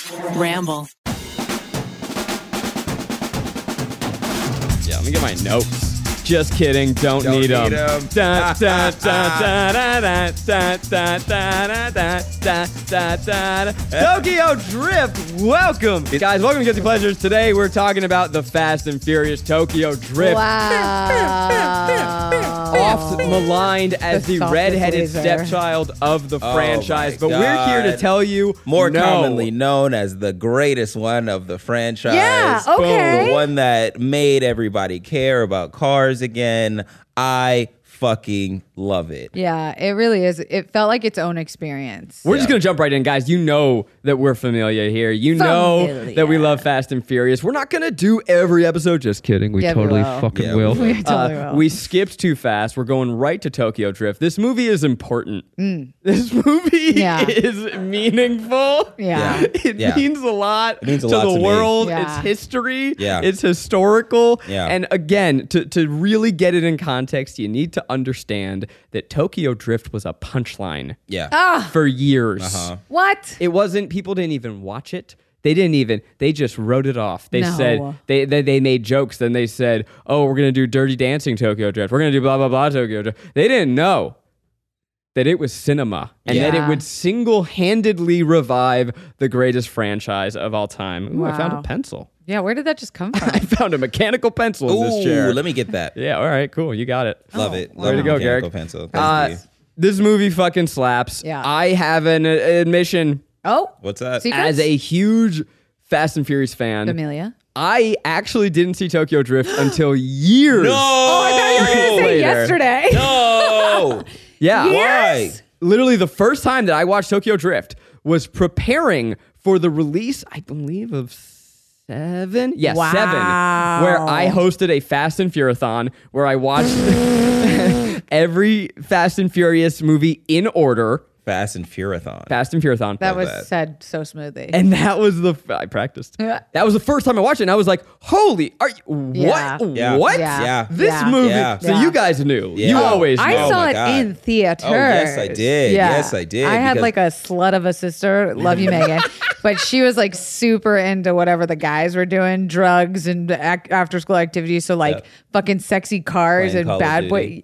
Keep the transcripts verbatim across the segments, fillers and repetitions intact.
Ramble. Yeah, let me get my notes. Just kidding. Don't, Don't need need them. 'em. Da, da, da, da, da, da, da, da, da, da, da, da, da. Tokyo Drift. Welcome, guys. Welcome to Guilty Pleasures. Today we're talking about the Fast and Furious Tokyo Drift. Wow. Oft maligned as The the, softest redheaded laser. stepchild of the Oh franchise, my but we're here to God. tell you More no. commonly known as the greatest one of the franchise. Yeah, okay. The one that made everybody care about cars again. I fucking love it. Yeah, it really is. It felt like its own experience. We're just Yeah. going to jump right in, guys. You know that we're familiar here. You know Familiar. that we love Fast and Furious. We're not going to do every episode. Just kidding. We Yeah, we totally will. fucking Yeah, will. we We totally Uh, will. we skipped too fast. We're going right to Tokyo Drift. This movie is important. This movie Mm. Yeah. is meaningful. Yeah. It Yeah. means a lot It means a to lot the to me. world. Yeah. It's history. Yeah. It's historical. Yeah. And again, to, to really get it in context, you need to understand that Tokyo Drift was a punchline Yeah. Ah, for years. Uh-huh. what? It wasn't, people didn't even watch it. They didn't even, they just wrote it off. They No. said, they, they they made jokes. Then they said, oh, we're going to do Dirty Dancing Tokyo Drift. We're going to do blah, blah, blah Tokyo Drift. They didn't know that it was cinema and that it Yeah. would single-handedly revive the greatest franchise of all time. Ooh, I found a Wow. pencil. Yeah, where did that just come from? I found a mechanical pencil in this Ooh, chair. let me get that. yeah, all right, cool. You got it. Love it. wow. Love Way to the go, mechanical Garrick. pencil. Thank Uh, you. this movie fucking slaps. Yeah. I have an uh, admission Oh, What's that? Secrets? as a huge Fast and Furious fan. Amelia. I actually didn't see Tokyo Drift until years. No! Oh, I thought you were going to say Later. yesterday. No! Yeah. Why? Literally, the first time that I watched Tokyo Drift was preparing for the release, I believe, of seven. Yeah, Wow. seven. Where I hosted a Fast and Furious-thon where I watched every Fast and Furious movie in order. Fast and Furious-thon. Fast and Furious-thon. That was that. said so smoothly. And that was the I practiced. Yeah. That was the first time I watched it, and I was like, "Holy, are you Yeah. what? Yeah. What? Yeah. Yeah. This Yeah. movie." Yeah. So Yeah. you guys knew. Yeah. You Oh, always I know. Oh saw my it God. in theaters. Oh, yes, I did. Yes, I did, I had because- like a slut of a sister. Love you, Megan. But she was like super into whatever the guys were doing, drugs and ac- after school activities. So like Yeah. fucking sexy cars Playing and Call of bad Duty. boy.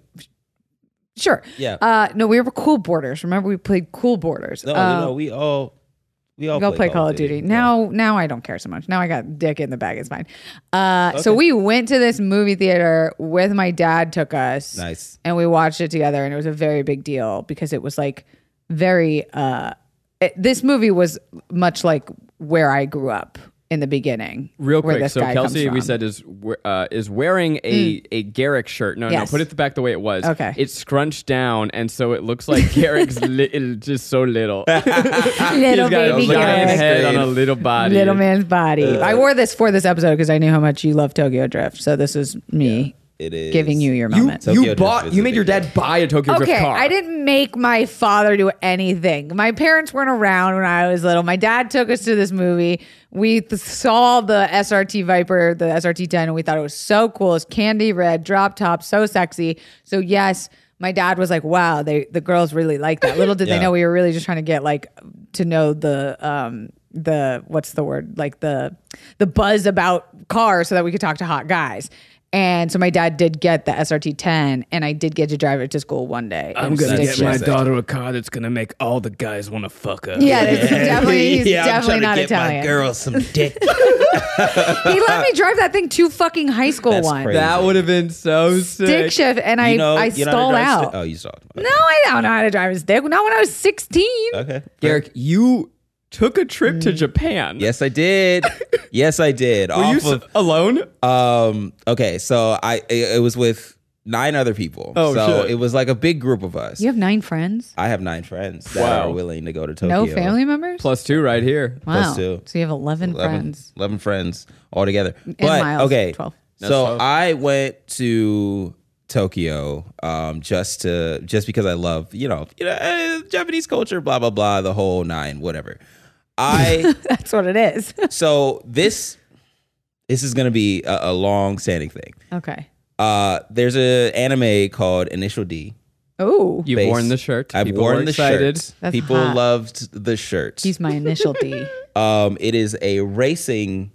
Sure. Yeah. Uh, no, we were cool boarders. Remember, we played cool boarders. No, Uh, no, we all we all Go play, play Call of Duty. Yeah. Now, now I don't care so much. Now I got dick in the bag. It's fine. Uh, So we went to this movie theater with my dad. Took us. Nice. And we watched it together, and it was a very big deal because it was like very. Uh, it, this movie was much like where I grew up in the beginning. Real where quick, this so guy comes Kelsey, we from. said is we- uh, is wearing a a Garrick shirt. No, Yes. no, put it back the way it was. Okay. it's scrunched down, and so it looks like Garrick's li- just so little. little He's got baby a giant Garrick. head on a little body. Little man's body. I wore this for this episode because I knew how much you love Tokyo Drift. So this is me It is giving you your You, moment. Tokyo you Drift bought. is You a made big your deal. dad buy a Tokyo Drift Okay, car. I didn't make my father do anything. My parents weren't around when I was little. My dad took us to this movie. We th- saw the S R T Viper, the S R T ten, and we thought it was so cool. It's candy red, drop top, so sexy. So yes, my dad was like, "Wow, they the girls really like that." Little did Yeah. they know we were really just trying to get like to know the um the what's the word like the the buzz about cars so that we could talk to hot guys. And so my dad did get the S R T ten, and I did get to drive it to school one day. I'm It gonna was get my sick. daughter a car that's gonna make all the guys want to fuck her. Yeah, it's definitely he's yeah, I'm definitely trying not to get Italian. my girl some dick. He let me drive that thing to fucking high school That's once. crazy. That would have been so sick. Stick shift, and I you know, I you know how to stalled drive out. stick? Oh, you stalled. No, I don't know how to drive a stick. Not when I was sixteen. Okay. Garrick, you took a trip to Japan. Yes, I did. Yes, I did. Were you Off s- alone? of, um. Okay, so I it, it was with nine other people. Oh, so shit. it was like a big group of us. You have nine friends? I have nine friends that Wow. are willing to go to Tokyo. No family members? Plus two right here. Wow. plus two. So you have eleven, eleven, friends. eleven friends all together. But Miles, okay, twelve. so twelve. I went to Tokyo um, just to just because I love you know you know eh, Japanese culture, blah blah blah, the whole nine, whatever. I That's what it is. so this this is gonna be a, a long standing thing. Okay. Uh, there's a anime called Initial D. Oh, You've Based- worn the shirt. I've People worn were the excited. shirts. That's People hot. loved the shirts. he's my initial D. Um, it is a racing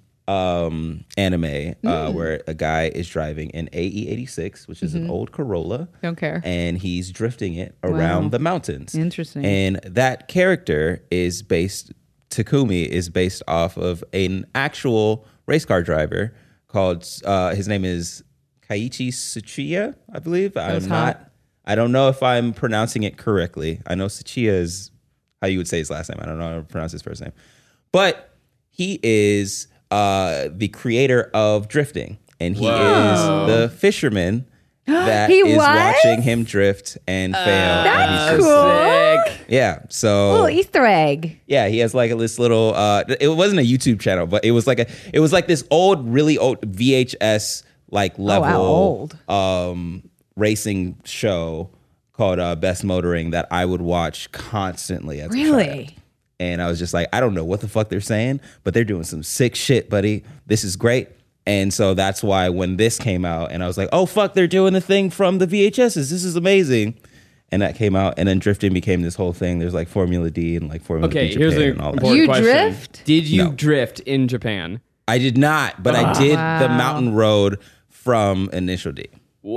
um, anime uh, where a guy is driving an A E eighty-six, which is an old Corolla. Don't care. And he's drifting it around Wow. the mountains. Interesting. And that character is based, Takumi is based off of an actual race car driver called, uh, his name is Kaiichi Tsuchiya, I believe. That's I'm hot. not, I don't know if I'm pronouncing it correctly. I know Tsuchiya is how you would say his last name. I don't know how to pronounce his first name. But he is uh, the creator of drifting. And he Whoa. is the fisherman that He is was? watching him drift and fail. and That's he's just- cool. Sick. Yeah. So Little Easter egg. yeah, he has like this little. Uh, it wasn't a YouTube channel, but it was like a. It was like this old, really old V H S like level wow, old. um racing show called uh, Best Motoring that I would watch constantly as a child. Really? And I was just like, I don't know what the fuck they're saying, but they're doing some sick shit, buddy. This is great. And so that's why when this came out, and I was like, oh fuck, they're doing the thing from the V H Ss. This is amazing. And that came out, and then drifting became this whole thing. There's like Formula D and like Formula Okay, D here's Japan an and all that. important You question. drift? Did you No. drift in Japan? I did not, but I did the Wow. mountain road from Initial D.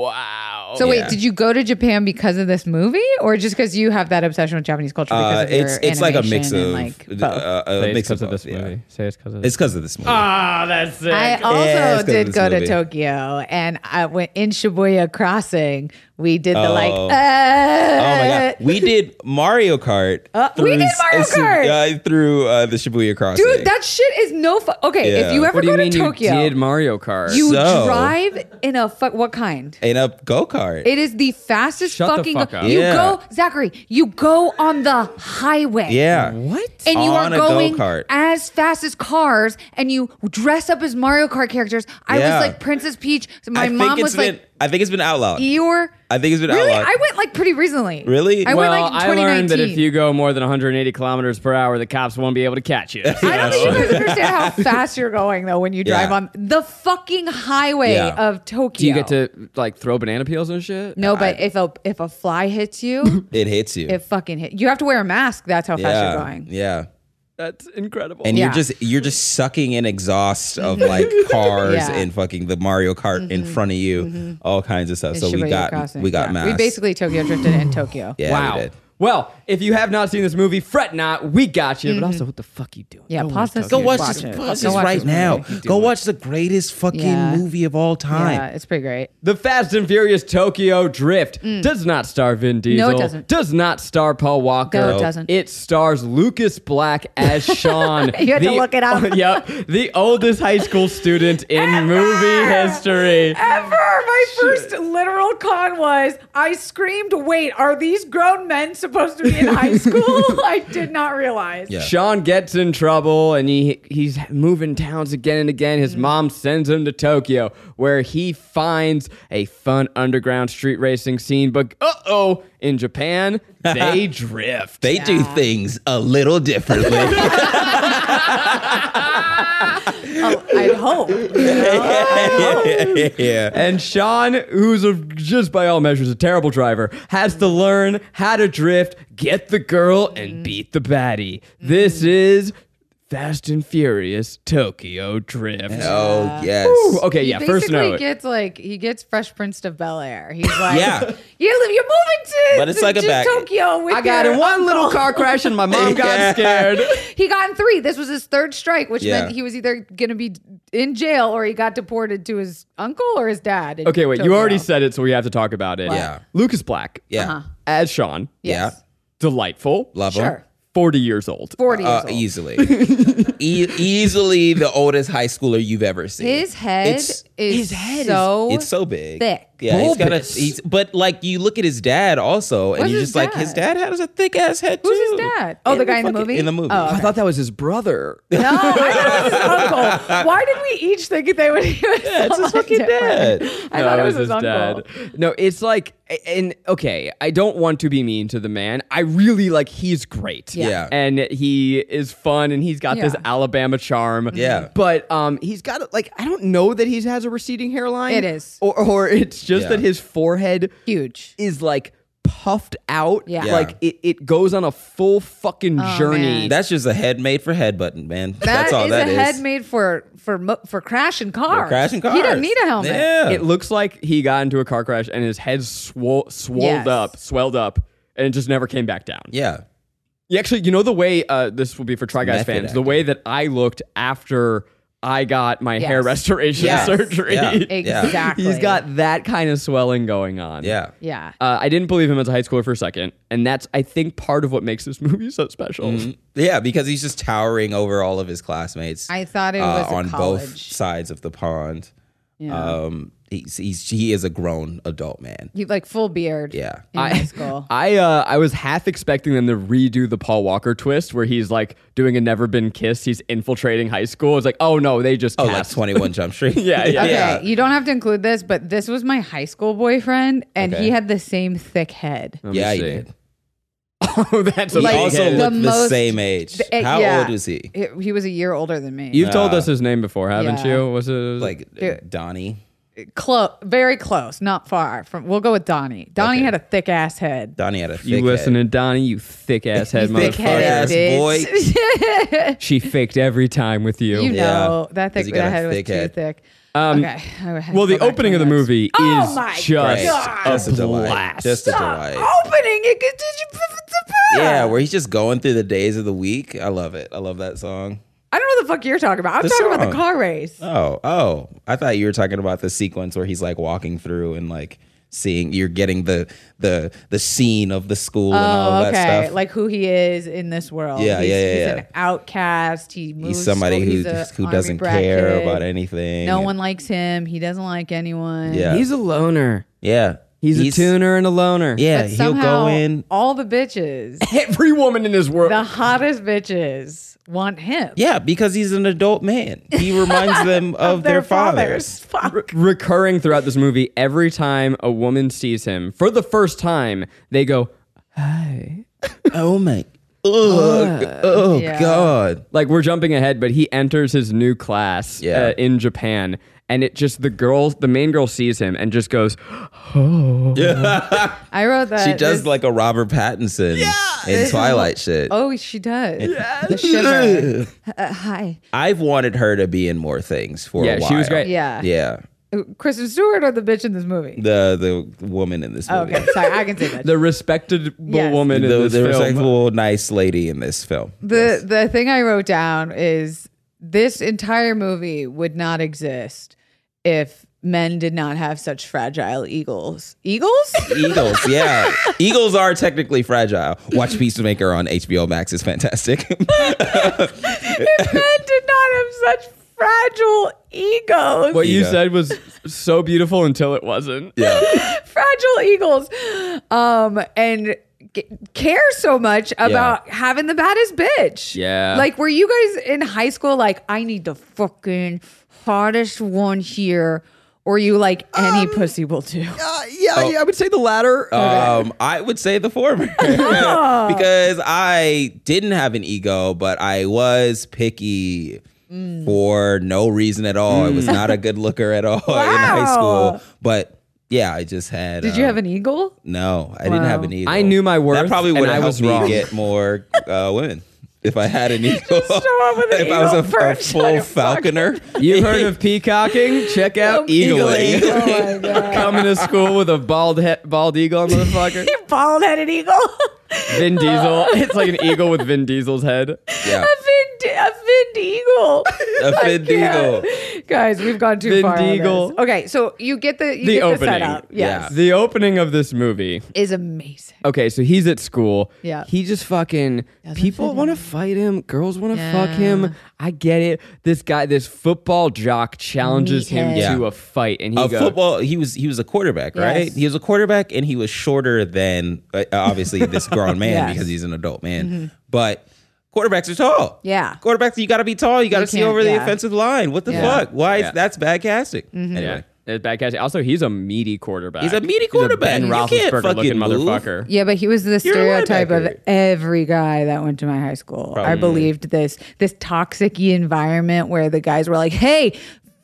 Wow. So wait, Yeah. did you go to Japan because of this movie, or just because you have that obsession with Japanese culture? Because Uh, of your it's it's like a mix animation of and, like, both? uh, a Say it's mix because of of this both, yeah. movie. Say it's because of It's this. because of this movie. Ah, that's sick. I Yeah, it's also 'cause of did this go movie. to Tokyo, and I went in Shibuya Crossing. We did the like. Oh. Uh, Oh my god, we did Mario Kart. Uh, we did Mario s- Kart! uh, through uh, the Shibuya Crossing. Dude, that shit is no fun. Okay, Yeah. if you ever what do go you mean to Tokyo, you did Mario Kart? you So- drive in a fuck. What kind? in a go kart. It is the fastest Shut the fucking. fuck up. You Yeah. go, Zachary. You go on the highway. Yeah. What? And you On are a going go-kart. as fast as cars, and you dress up as Mario Kart characters. I Yeah. was like Princess Peach. My I think mom it's was been. like I think it's been outlawed. Eeyore. I think it's been Really, outlawed. I went like pretty recently. Really? I well, went like in I twenty nineteen. learned that if you go more than one hundred eighty kilometers per hour, the cops won't be able to catch you. I don't think you guys understand how fast you're going though when you drive Yeah. on the fucking highway Yeah. of Tokyo. Do you get to like throw banana peels and shit? No, but if a if a fly hits you, it hits you. it fucking hit. You have to wear a mask. That's how fast yeah. you're going. Yeah. That's incredible. And Yeah. you're just you're just sucking in exhaust of like cars Yeah. and fucking the Mario Kart in front of you, all kinds of stuff. In So we Shibuya got Crossing. we got Yeah. masks. We basically Tokyo drifted in Tokyo. yeah, wow. we did. Well, if you have not seen this movie, fret not. We got you. But also, what the fuck you doing? Yeah, Go pause watch this. Go Tokyo watch Watch this, it. watch Go this watch right this now. movie. Go watch the greatest fucking Yeah. movie of all time. Yeah, it's pretty great. The Fast and Furious Tokyo Drift does not star Vin Diesel. Mm. it doesn't. Does not star Paul Walker. No, it doesn't. It stars Lucas Black as Sean. You had to the- look it up. Yep, the oldest high school student in movie history. Ever. My first literal con was I screamed, wait, are these grown men supposed to be in high school? I did not realize. Yeah. Sean gets in trouble and he he's moving towns again and again. His mom sends him to Tokyo where he finds a fun underground street racing scene. But uh-oh, in Japan, they drift. They do things a little differently. Oh, I'd hope. you know? yeah. And Sean, who's a, just by all measures a terrible driver, has to learn how to drift, get the girl, and beat the baddie. This is Fast and Furious Tokyo Drift. Oh yes. Ooh, okay, yeah, He first basically note. gets like he gets Fresh Prince of Bel Air. He's like, Yeah. you're, you're moving to, But it's to- like a to back- Tokyo. With I got your in one little uncle." car crash and my mom got Yeah. scared. He got in three. This was his third strike, which Yeah. meant he was either going to be in jail or he got deported to his uncle or his dad. in Okay, wait, you Tokyo. already said it, so we have to talk about it. Yeah. Lucas Black Yeah. Uh-huh. as Sean, Yes. Yeah. delightful, Love 'em. Sure. forty years old. forty years Uh, old. easily, e- easily the oldest high schooler you've ever seen. His head It's- is his head is- so It's so big, thick. Yeah, he's got a. Bulbous. He's but like you look at his dad also, and What's you're his just like his dad? dad has a thick ass head Who's too. his dad? Oh, the guy in the fucking- movie? In the movie. Oh, I thought that was his brother. No, I thought it was his uncle. Why did we each think they would? He was Yeah, it's so his fucking different? dad. I No, thought it it was his, uncle. dad. No, it's like, and okay, I don't want to be mean to the man. I really like, he's great. Yeah. Yeah. And he is fun and he's got this Yeah. Alabama charm. Yeah. But um, he's got, like, I don't know that he has a receding hairline. It is. Or, or it's just Yeah. that his forehead Huge. is like puffed out. Yeah. Yeah. Like it, it goes on a full fucking Oh, journey. man. That's just a head made for head button, man. That That's all is that a is. head made for for mo- for crashing cars. crashing He doesn't cars. need a helmet. Yeah. It looks like he got into a car crash and his head swole, swolled Yes. up, swelled up, and it just never came back down. Yeah. You actually, you know the way, uh, this will be for Try Guys Method fans, the acting. way that I looked after I got my hair Yes. restoration Yes. surgery. Yeah. Exactly. He's got that kind of swelling going on. Yeah. Yeah. Uh, I didn't believe him as a high schooler for a second, and that's, I think, part of what makes this movie so special. Yeah, because he's just towering over all of his classmates. I thought it uh, was a on both college. sides of the pond. Yeah. Um, he's, he's he is a grown adult man. He like full beard. Yeah. In I- high school. I uh, I was half expecting them to redo the Paul Walker twist where he's like doing a Never Been Kissed. He's infiltrating high school. It's like, oh no, they just Oh, like cast. twenty-one Jump Street. Yeah, yeah. Okay, yeah. you don't have to include this, but this was my high school boyfriend, and Okay. he had the same thick head. Let me Yeah, he see. did. Oh, that's He a Like, big also head. the looked the most- same age. the- uh, How yeah. old was he? He, he was a year older than me. You've told Uh, us his name before, haven't yeah. you? Was it Like Dude. Donnie. Close, very close, not far from. We'll go with Donnie. Donnie Okay. had a thick ass head. Donnie had a thick you head. listening, Donnie? You thick ass head Thick motherfucker. headed ass bitch. She faked every time with you. You Yeah. know that 'Cause thick he got that a head was thick too head. thick. Um, okay. I had to Well, go the back to opening my of the notes. movie Oh is my just Right. God. Just a delight. blast. Just a Stop delight. opening it. Did you? Yeah, where he's just going through the days of the week. I love it. I love that song. I don't know what the fuck you're talking about. I'm The talking about the song. car race. Oh, oh. I thought you were talking about the sequence where he's like walking through and like seeing you're getting the the the scene of the school and all Oh, that okay. stuff. Like who he is in this world. Yeah, he's, yeah, yeah, He's yeah. an outcast. He moves he's somebody slow. who He's a who army doesn't brat care kid. about anything. No one likes him. He doesn't like anyone. Yeah. He's a loner. Yeah. He's, a tuner and a loner. Yeah, But he'll somehow go in. all the bitches, Every woman in this world. the hottest bitches, want him. Yeah, because he's an adult man. He reminds them of, their, fathers. Fuck. Re- recurring throughout this movie, every time a woman sees him for the first time, they go, "Hi." Oh my. Ugh. oh Yeah. God. Like we're jumping ahead, but he enters his new class Yeah. uh, in Japan, and it just the girl, the main girl, sees him and just goes, I wrote that. She does this- like a Robert Pattinson in Twilight shit. Oh, she does. The shiver. Uh, hi. I've wanted her to be in more things for Yeah, a while. she was great. Yeah. Yeah. Kristen Stewart or the bitch in this movie? The the woman in this movie. Okay, sorry, I can say that. the respectable Yes. woman in The, this the film. respectable, nice lady in this film. The the thing I wrote down is this entire movie would not exist if men did not have such fragile eagles. Eagles? Eagles, yeah. Eagles are technically fragile. Watch Peacemaker on H B O Max is fantastic. If men did not have such fragile egos. What you Ego. said was so beautiful until it wasn't. yeah. Fragile eagles. Um and g- care so much about having the baddest bitch. Yeah. Like were you guys in high school like I need the fucking hottest one here, or you like any pussy will do? Uh, yeah, yeah, I would say the latter. Um, I would say the former because I didn't have an ego, but I was picky for no reason at all. I was not a good looker at all in high Wow. school, but yeah, I just had. Did you um, have an eagle? No, I didn't Wow. have an ego. I knew my worth, That probably and would I have was helped me wrong. get more uh, women if I had an eagle. show up with an if I was eagle a, a perched on full your fucking- falconer. You heard of peacocking? Check out eagling. Oh my god. Coming to school with a bald he- bald eagle, motherfucker. Bald headed eagle. Vin Diesel. It's like an eagle with Vin Diesel's head. Yeah. A Vin, a Vin Eagle. A I Vin can't. Diesel. Guys, we've gone too Vin far. on Diesel. this. Okay, so you get the you The get the opening. setup. Yes. Yeah. The opening of this movie. Is amazing. Okay, so he's at school. Yeah. He just fucking Doesn't people fit want to in. fight him. Girls want to Yeah. fuck him. I get it. This guy, this football jock challenges him Meathead. Yeah. to a fight, and he A goes, football. He was he was a quarterback, right? Yes. He was a quarterback, and he was shorter than uh, obviously this grown man Yes. because he's an adult man. But quarterbacks are tall. Yeah. quarterbacks. You got to be tall. You got to You see can't- over the yeah. offensive line. What the Yeah. fuck? Why? Yeah. Is, that's bad casting. Mm-hmm. Anyway. Yeah, it's bad casting. Also, he's a meaty quarterback. He's a meaty quarterback. Ben You can't Roethlisberger looking fucking move. motherfucker. Yeah, but he was the You're a stereotype of linebacker. every guy that went to my high school. I Probably. believed this this toxic-y environment where the guys were like, "Hey,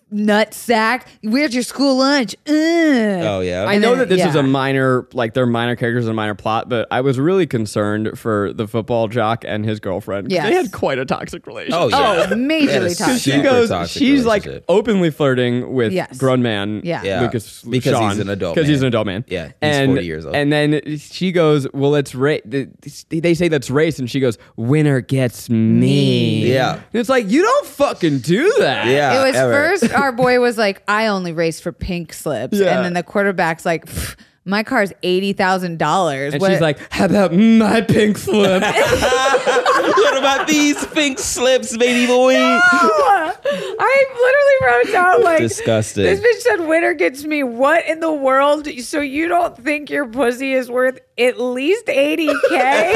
nut sack. Where's your school lunch? Ugh. Oh yeah. I know then- that this is yeah. a minor, like they're minor characters and a minor plot, but I was really concerned for the football jock and his girlfriend. 'Cause Yes. They had quite a toxic relationship. Oh yeah. Oh, majorly Yeah, toxic. Because she super goes, toxic she's like relationship. openly flirting with Yes. grown man Yeah. Yeah. Lucas Because Sean, he's an adult Because he's man. an adult man. Yeah, he's and, forty years old. And then she goes, well, it's race. They say that's race, and she goes, winner gets me. Yeah. And it's like, you don't fucking do that. Yeah. It was ever. first our boy was like, I only race for pink slips. Yeah. And then the quarterback's like, "Pff, my car's eighty thousand dollars. And she's like, how about my pink slip? What about these pink slips, baby boy? I literally wrote down like, Disgusting. this bitch said winner gets me. What in the world? So you don't think your pussy is worth at least eighty K?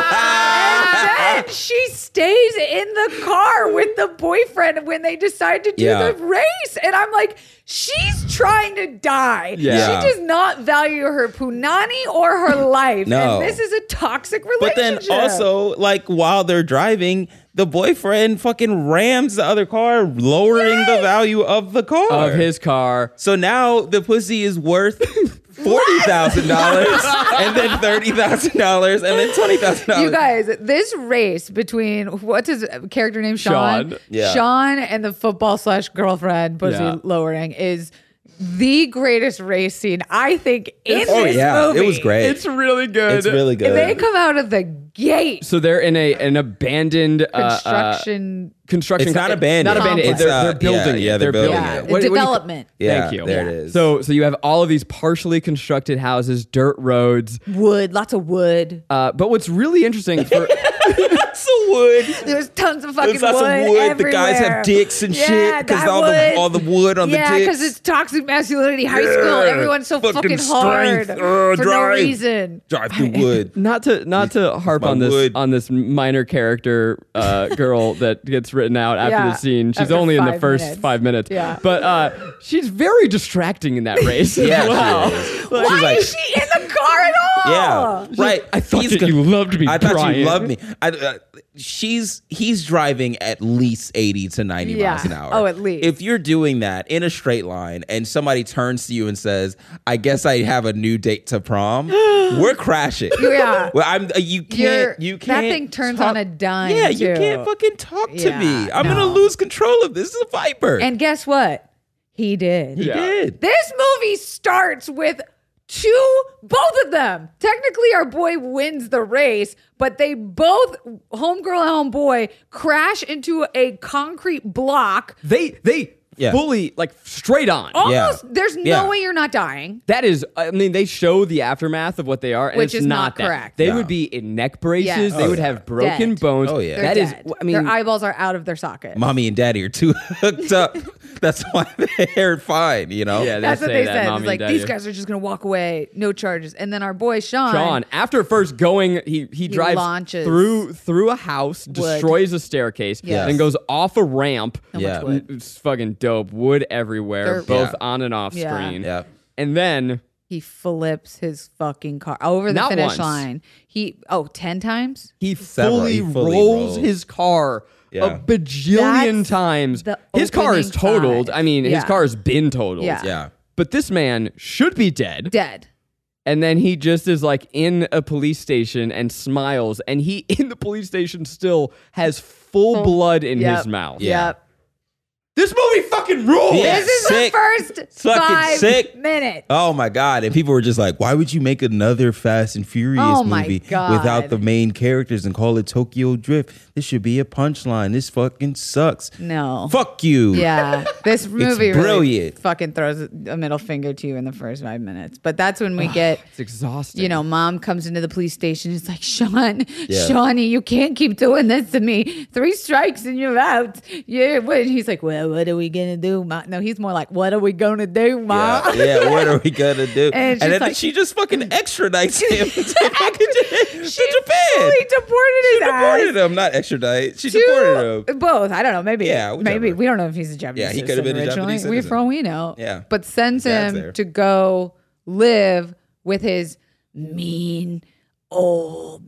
And then she stays in the car with the boyfriend when they decide to do Yeah. the race. And I'm like, she's trying to die. Yeah. She does not value her punani or her life. No. And this is a toxic But relationship. then also, like while they're driving, the boyfriend fucking rams the other car, lowering the value of the car. Of his car. So now the pussy is worth forty thousand dollars, and then thirty thousand dollars, and then twenty thousand dollars. You guys, this race between what's his character name? Sean. Sean. Yeah. Sean and the football slash girlfriend pussy Yeah. lowering is the greatest race scene I think in Oh this yeah, movie. it was great. It's really good. It's really good. They come out of the gate. So they're in a an abandoned uh, uh, Construction. construction. It's not co- abandoned. Not abandoned. Complex. They're, It's, they're uh, building yeah, yeah, it. they're building yeah, it. What- what do you- development. yeah, Thank you. there Yeah. it is. So so you have all of these partially constructed houses, dirt roads. Wood, lots of wood. Uh, but what's really interesting for lots of wood. There's tons of fucking There's lots wood. of wood. Everywhere. The guys have dicks and Yeah, shit because that all wood. the all the wood on Yeah, the because dicks. it's toxic masculinity high school. Yeah. Everyone's so Fucking fucking, hard strength. Uh, for no drive. reason. Drive through wood. not to not to harp my on this wood. on this minor character uh, girl that gets written out after Yeah, the scene. She's after only in the five first minutes. five minutes. Yeah. But uh, she's very distracting in that race. Yeah, as well. she is. Why She's like, is she in the car at all? yeah, right. I thought He's that go- you loved me, I thought Brian. you loved me. I, uh, she's he's driving at least eighty to ninety Yeah. miles an hour. Oh, at least. If you're doing that in a straight line, and somebody turns to you and says, "I guess I have a new date to prom," we're crashing. Yeah. Well, I'm. Uh, you can't. You're- you can't. that thing turns talk- on a dime. Yeah, you too. can't fucking talk to Yeah, me. I'm no. gonna lose control of this. This is a viper. And guess what? He did. he Yeah. did. This movie starts with two, both of them. Technically, our boy wins the race, but they both, homegirl and homeboy, crash into a concrete block. They they Yeah. fully like straight on. Almost, there's no Yeah. way you're not dying. That is, I mean, they show the aftermath of what they are, and Which it's is not that. correct. They No. would be in neck braces. Yes. They Oh, would yeah. have broken Dead. bones. Oh, yeah. They're that is. dead. I mean, their eyeballs are out of their socket. Mommy and daddy are too hooked up. That's why they're fine. You know. yeah, That's what say they that, said. mommy It's like and these daddy. guys are just gonna walk away, no charges. And then our boy Sean, Sean, after first going, he he drives launches through through a house, destroys a staircase, Yes. then goes off a ramp. How Yeah. much wood? It's fucking dope. Wood everywhere, Dirt. both Yeah. on and off Yeah. screen. Yeah. And then He flips his fucking car over the Not finish once. line. He oh ten times. he Several- fully, he fully rolls rolls. his car Yeah. a bajillion That's times. the His car is opening totaled. five. I mean, his Yeah. car has been totaled. Yeah. Yeah. But this man should be dead. Dead. And then he just is like in a police station and smiles. And he in the police station still has full blood in Yep. his mouth. Yeah. Yep. This movie fucking rules. Yeah. This is Sick. the first Fucking five sick. minutes. Oh my God. And people were just like, why would you make another Fast and Furious Oh my movie God. without the main characters and call it Tokyo Drift? This should be a punchline. This fucking sucks. No. Fuck you. Yeah, this movie really brilliant. fucking throws a middle finger to you in the first five minutes. But that's when we get, It's exhausting. you know, mom comes into the police station. It's like, Sean, Yeah. Shawnee, you can't keep doing this to me. Three strikes and you're out. Yeah, what? He's like, well, what are we gonna do, ma? No, he's more like, what are we gonna do, ma? Yeah, yeah, what are we gonna do? And And, it's just then like- she just fucking extradites him to, fucking to She Japan. fully deported his Deported ass. him, not extradite. She to- deported him. Both. I don't know. Maybe. Yeah, whichever. maybe we don't know if he's a Japanese. Yeah, he could citizen have been a originally. Japanese We citizen. for all we know. Yeah. but sends His dad's him there. to go live with his mean old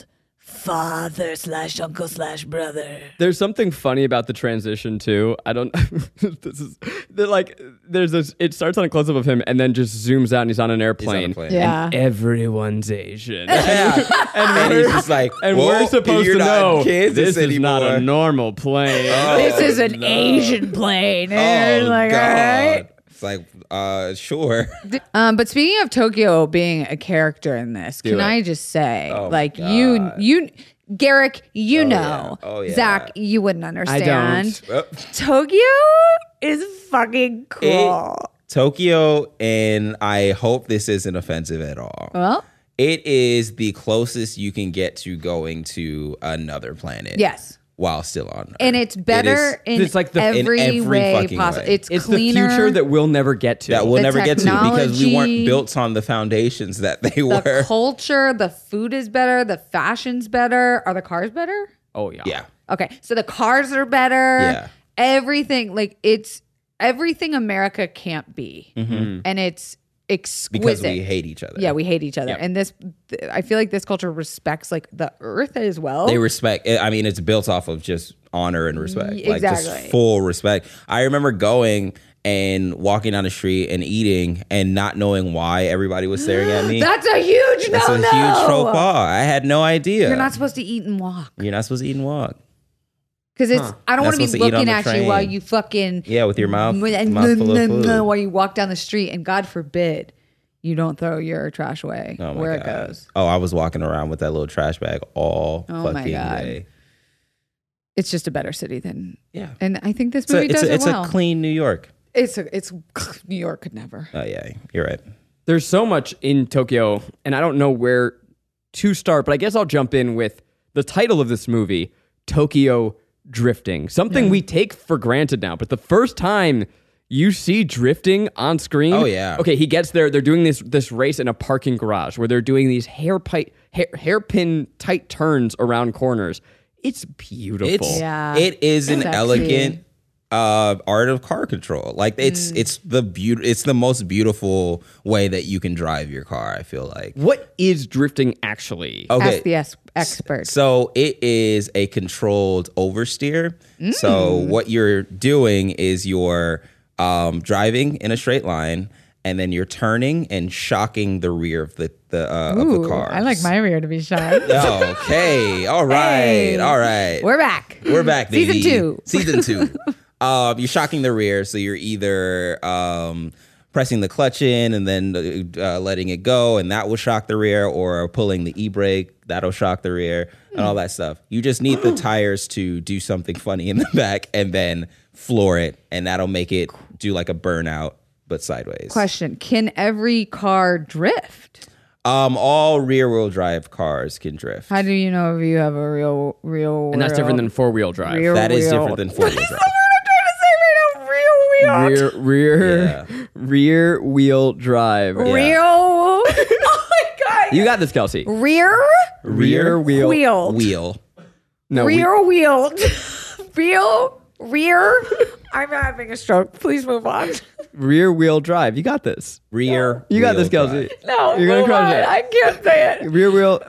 father slash uncle slash brother. There's something funny about the transition too. I don't. This is they're like there's this. It starts on a close up of him and then just zooms out and he's on an airplane. plane. Yeah. And everyone's Asian. Yeah. and And we're, he's just like, and "Whoa, we're supposed you're to not in know Kansas this is not a anymore." normal plane. This is an Asian plane. And Oh, like, God. all right. It's like, uh, sure. Um, but speaking of Tokyo being a character in this, Do can it. I just say, Oh, like my you, God. you, Garrick, you Oh, know, yeah. Oh, yeah. Zach, you wouldn't understand. Oh. Tokyo is fucking cool. Tokyo, and I hope this isn't offensive at all. well, It is the closest you can get to going to another planet. yes. While still on Earth. And it's better It is in It's like the- in every, every way fucking possible. way. It's, It's cleaner. the future that we'll never get to. that we'll the never get to because we weren't technology- built on the foundations that they the were. culture, the food is better, the fashion's better. Are the cars better? oh yeah. Yeah. Okay, so the cars are better. Yeah. Everything, like it's everything America can't be, Mhm. and it's exquisite. Because we hate each other. Yeah, we hate each other, Yeah. and this, th- I feel like this culture respects like the earth as well. They respect. I mean, it's built off of just honor and respect. Y- Like exactly. just full respect. I remember going and walking down the street and eating and not knowing why everybody was staring at me. That's a huge no That's a no. huge faux pas. I had no idea. You're not supposed to eat and walk You're not supposed to eat and walk. because it's. Huh. I don't Not want to be supposed to eat on looking the at you train. while you fucking Yeah, with your mouth, and mouth full of food. while you walk down the street, and God forbid you don't throw your trash away Oh my where God. it goes. Oh, I was walking around with that little trash bag all Oh my fucking God. day. It's just a better city than, Yeah. and I think this It's a, movie it's does a, it it's well. a clean New York. It's a, it's New York could never. Oh yeah, you're right. There's so much in Tokyo, and I don't know where to start, but I guess I'll jump in with the title of this movie, Tokyo Drifting. Something we take for granted now, but the first time you see drifting on screen. Oh, yeah. Okay, he gets there. They're doing this this race in a parking garage where they're doing these hair pi- hair, hairpin tight turns around corners. It's beautiful. It's Yeah. it is an Sexy. elegant uh, art of car control. Like Mm. it's it's the beaut it's the most beautiful way that you can drive your car. I feel like. What is drifting actually? Okay. Ask the es- expert. So it is a controlled oversteer. So Mm. what you're doing is you're um, driving in a straight line, and then you're turning and shocking the rear of the the uh, of Ooh, the car. I like my rear to be shot. Okay, all right, Hey. all right. We're back. We're back, Season baby. two. Season two. um, you're shocking the rear, so you're either um, pressing the clutch in and then uh, letting it go, and that will shock the rear, or pulling the e-brake, that'll shock the rear, and all that stuff. You just need the tires to do something funny in the back, and then floor it, and that'll make it do like a burnout, but sideways. Question: can every car drift? Um, all rear-wheel drive cars can drift. How do you know if you have a real, real? And that's different than four wheel drive. rear That is wheel. different than four-wheel drive. I'm trying to say right now. Real wheel. Rear rear Yeah. rear wheel drive. Real. Oh my god. You got this, Kelsey. rear. Rear wheel. Wheel. Wheel. No, we- Rear wheel. Real. Rear. I'm having a stroke. Please move on. rear wheel drive. You got this. Rear. You got wheel this, Kelsey. drive. No, You're gonna move crush on. it. I can't say it. Rear wheel.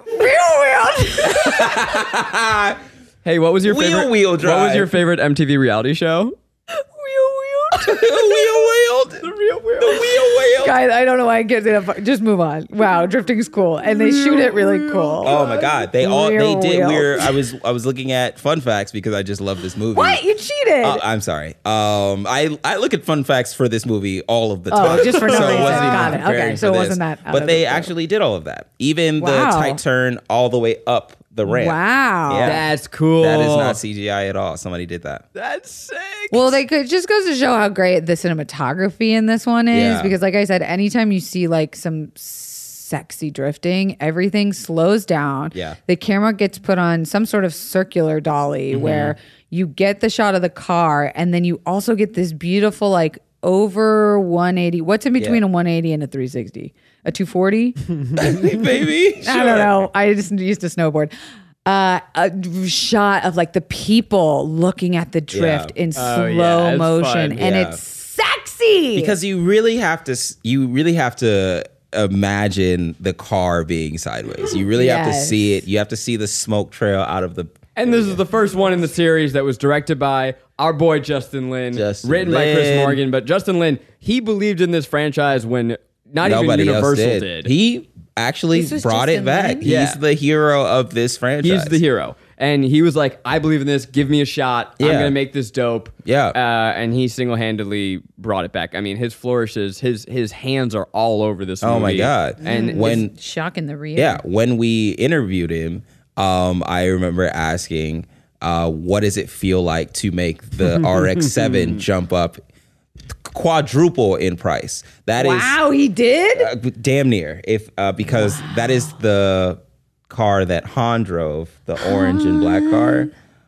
Real wheel. Hey, what was your Wheel favorite? wheel What was drive. your favorite M T V reality show? wheel wheeled. The real wheel. The wheel wheel. Guys, I don't know why I can't say that. Just move on. Wow, drifting's cool, and they shoot it really cool. Oh my god, they all they Real did. wheel. We were. I was. I was looking at fun facts because I just love this movie. What? You cheated. Uh, I'm sorry. Um, I I look at fun facts for this movie all of the time. Oh, just for no so it reason. wasn't even Got it. preparing Okay, so for it this. wasn't that out But of they the blue. actually did all of that. Even the Wow. tight turn all the way up the ramp. Wow. Yeah. That's cool. That is not C G I at all. Somebody did that. That's sick. Well, they could just goes to show how great the cinematography in this one is. Yeah. Because, like I said, anytime you see like some sexy drifting, everything slows down. Yeah. The camera gets put on some sort of circular dolly Mm-hmm. where you get the shot of the car, and then you also get this beautiful like over one eighty. What's in between Yeah. a one eighty and a three sixty? A two forty? Baby. I don't know. I just used to snowboard. Uh, a shot of like the people looking at the drift Yeah. in Oh, slow yeah, it's motion, fun. and Yeah. it's sexy Because you really have to. s- You really have to imagine the car being sideways. You really have to Yes. see it. You have to see the smoke trail out of the. And this is the first one in the series that was directed by our boy Justin Lin, Justin written by Chris Lin. Morgan. But Justin Lin, he believed in this franchise when not Nobody even Universal else did. did. He actually This was brought Justin it back. Lin? He's Yeah. the hero of this franchise. He's the hero. And he was like, I believe in this. Give me a shot. I'm Yeah. going to make this dope. Yeah. Uh, and he single-handedly brought it back. I mean, his flourishes, his his hands are all over this movie. Oh my God. And when Shock in the rear. yeah, when we interviewed him, um, I remember asking, uh, what does it feel like to make the R X seven jump up quadruple in price? That is Wow, he did? uh, damn near. If uh, because that is the car that Han drove, the orange and black car.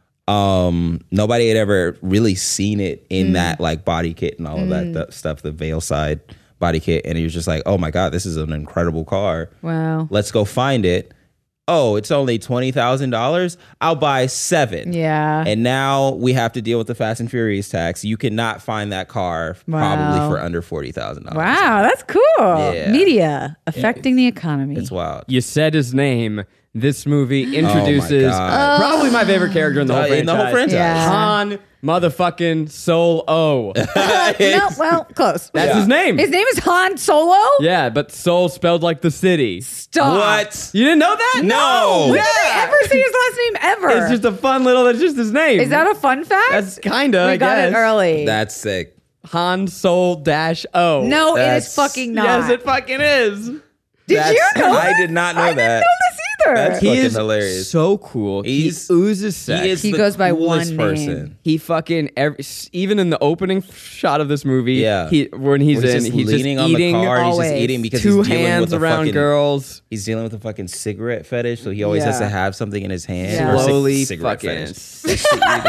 Um, nobody had ever really seen it in that like body kit and all of that th- stuff, the Veil side body kit, and he was just like, "Oh my God, this is an incredible car. Wow. Let's go find it." Oh, it's only twenty thousand dollars. I'll buy seven. Yeah. And now we have to deal with the Fast and Furious tax. You cannot find that car Wow. probably for under forty thousand dollars. Wow, that's cool. Yeah. Media affecting the economy. It's wild. you said his name. This movie introduces God. probably my favorite character in the whole Uh, franchise. in the whole franchise. Yeah. Han motherfucking Soul O. no, well, close. That's Yeah. his name. His name is Han Solo? Yeah, but Soul spelled like the city. Stop. What? You didn't know that? No. When did they ever say his last name ever? It's just a fun little, that's just his name. Is that a fun fact? That's kinda, We I got guess. it early. That's sick. Han Soul dash O. no, it That's- is fucking not. Yes, it fucking is. Did That's- you know I that? did not know I that. didn't know this either. That's He fucking is hilarious. so cool. He's- he oozes sex. He is He the goes by coolest one person. name. He fucking every, even in the opening shot of this movie, Yeah. he when he's Where in, just he's leaning just on eating the car and he's just always. eating because two he's dealing hands with a around fucking, girls. He's dealing with a fucking cigarette fetish, so he always has Yeah. to have something in his hand. Yeah. Or a cig- Slowly cigarette fucking. fetish.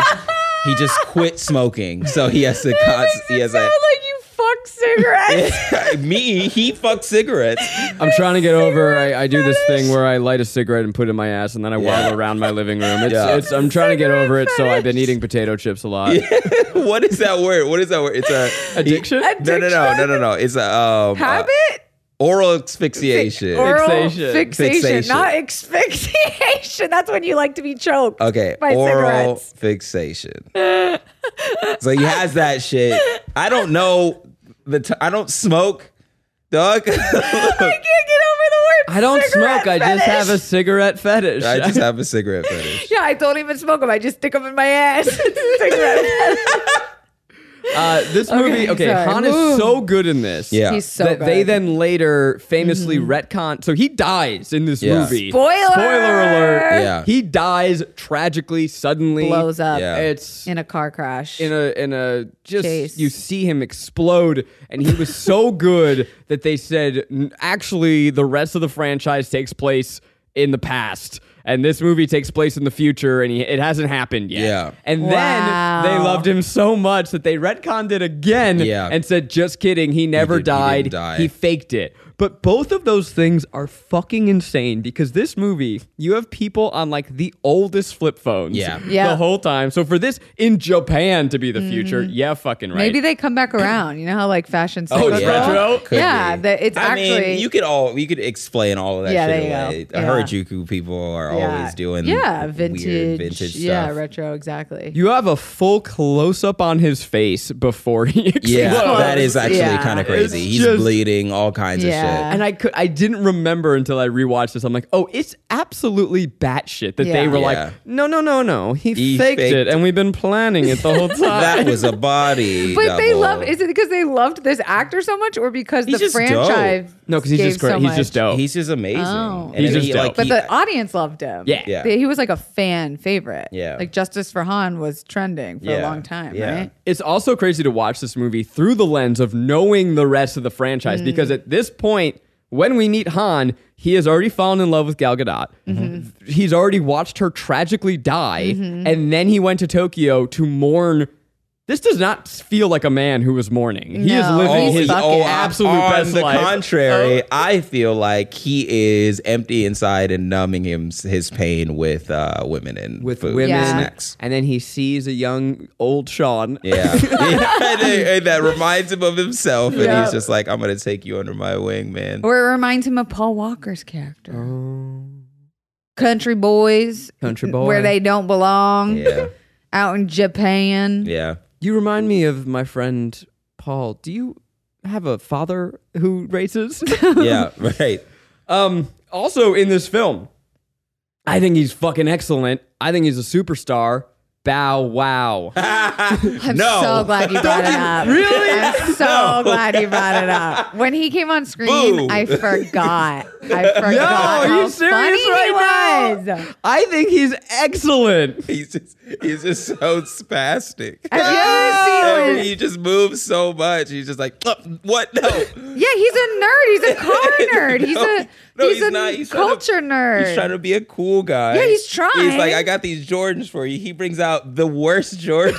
He just quit smoking, so he has to. It Const- makes he it has sound a. like you fuck cigarettes. Me, he fucks cigarettes. I'm trying to get over. I, I do this thing where I light a cigarette and put it in my ass, and then I Yeah. waddle around my living room. It's, Yeah. it's. I'm trying to get Cigarette over it, so I've been fetish. eating potato chips a lot. What is that word? What is that word? It's a Addiction? No, no, no, no, no, no. It's a um, Habit? uh, oral asphyxiation. Oral Fixation. fixation, Fixation. not asphyxiation. That's when you like to be choked. Okay, by oral cigarettes. fixation. So he has that shit. I don't know the. T- I don't smoke, dog. I can't get over the word. I don't cigarette smoke. I just fetish. have a cigarette fetish. I just have a cigarette fetish. Yeah, I don't even smoke them. I just stick them in my ass. Cigarette fetish. Uh, this movie, okay, sorry. Han is Ooh. so good in this. Yeah. He's so that good. they then later famously retcon. So he dies in this Yeah. movie. Spoiler! Spoiler alert. Yeah. He dies tragically, suddenly. blows up Yeah. It's in a car crash. in a in a just Chase. you see him explode, and he was so good that they said "N- actually the rest of the franchise takes place in the past. And this movie takes place in the future, and he, it hasn't happened yet. Yeah. And Wow. then they loved him so much that they retconned it again Yeah. and said, just kidding, he never did- he died. didn't die. He faked it. But both of those things are fucking insane because this movie, you have people on like the oldest flip phones Yeah. Yeah. the whole time. So for this in Japan to be the future, yeah, fucking right. Maybe they come back around. You know how like fashion Oh, cycles yeah. go? retro? Could Yeah, be. that it's I actually mean, you could all you could explain all of that Yeah, shit there you away. go. I Yeah. heard Juku people are yeah. always doing yeah vintage, weird vintage yeah stuff. retro exactly. You have a full close up on his face before he explodes. Yeah, that is actually Yeah. kind of crazy. It's He's just- bleeding, all kinds Yeah. of shit. And I could I didn't remember until I rewatched this. I'm like, oh, it's absolutely batshit that they Yeah. were Yeah. like, no, no, no, no. He, He faked, faked it, and we've been planning it the whole time. That was a body. But they double. love. Is it because they loved this actor so much, or because He's the just franchise? no, because he's gave just great. so he's much? just dope. He's just amazing. Oh. And He's then just he, dope. like, But he- the audience loved him. Yeah. Yeah. They- he was like a fan favorite. Yeah. like Justice for Han was trending for a Yeah. long time, Yeah. right? It's also crazy to watch this movie through the lens of knowing the rest of the franchise Mm. because at this point, when we meet Han, he has already fallen in love with Gal Gadot. Mm-hmm. He's already watched her tragically die, and then he went to Tokyo to mourn This does not feel like a man who was mourning. He is No, living he's his fucking- absolute on best the life. contrary, Oh. I feel like he is empty inside and numbing him his pain with uh, women and with food women, and Yeah. snacks. and then he sees a young old Sean. Yeah, and, and that reminds him of himself, and Yeah. he's just like, "I'm gonna take you under my wing, man." Or it reminds him of Paul Walker's character. Country boys. Country boy. Where they don't belong. Yeah, Out in Japan. yeah. You remind me of my friend Paul. Do you have a father who races? Yeah, right. um, also in this film, I think he's fucking excellent. I think he's a superstar. Bow Wow. I'm No. so glad you brought it up. Really? I'm so glad you brought it up. When he came on screen, Boo. I forgot. I forgot Yo, are how you serious funny right he now? was. I think he's excellent. He's just he's just so spastic. Have you ever seen And when- he just moves so much. He's just like, "Uh, what? No. Yeah, he's a nerd. He's a car nerd. He's No, a no, he's, he's a not. He's trying to- culture nerd. He's trying to be a cool guy. Yeah, he's trying. He's like, I got these Jordans for you. He brings out the worst Jordans.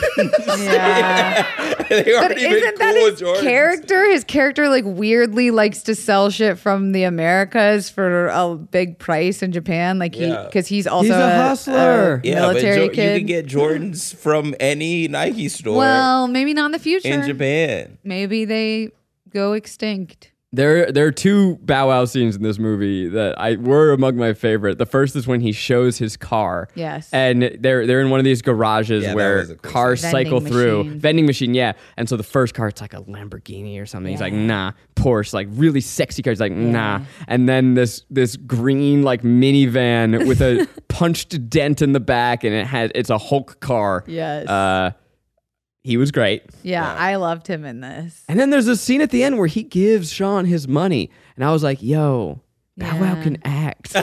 Yeah. they But aren't even isn't that cool his Jordans. character? His character like weirdly likes to sell shit from the Americas for a big price in Japan. Like he, Yeah. because he's also He's a hustler. a Yeah, military but Jo- kid. you can get Jordans from any Nike store well, maybe not in the future. in Japan. Maybe they go extinct. There, there are two Bow Wow scenes in this movie that I were among my favorite. The first is when he shows his car. Yes. And they're they're in one of these garages Yeah, that where was a cool cars scene. cycle Vending through. machine. Vending machine, yeah. And so the first car, it's like a Lamborghini or something. He's like, nah. Porsche, like really sexy car. He's like, nah. And then this this green like minivan with a punched dent in the back, and it had it's a Hulk car. Yes. Uh, he was great. Yeah, I loved him in this. And then there's a scene at the end where he gives Sean his money. And I was like, yo, Bow Wow Yeah. can act.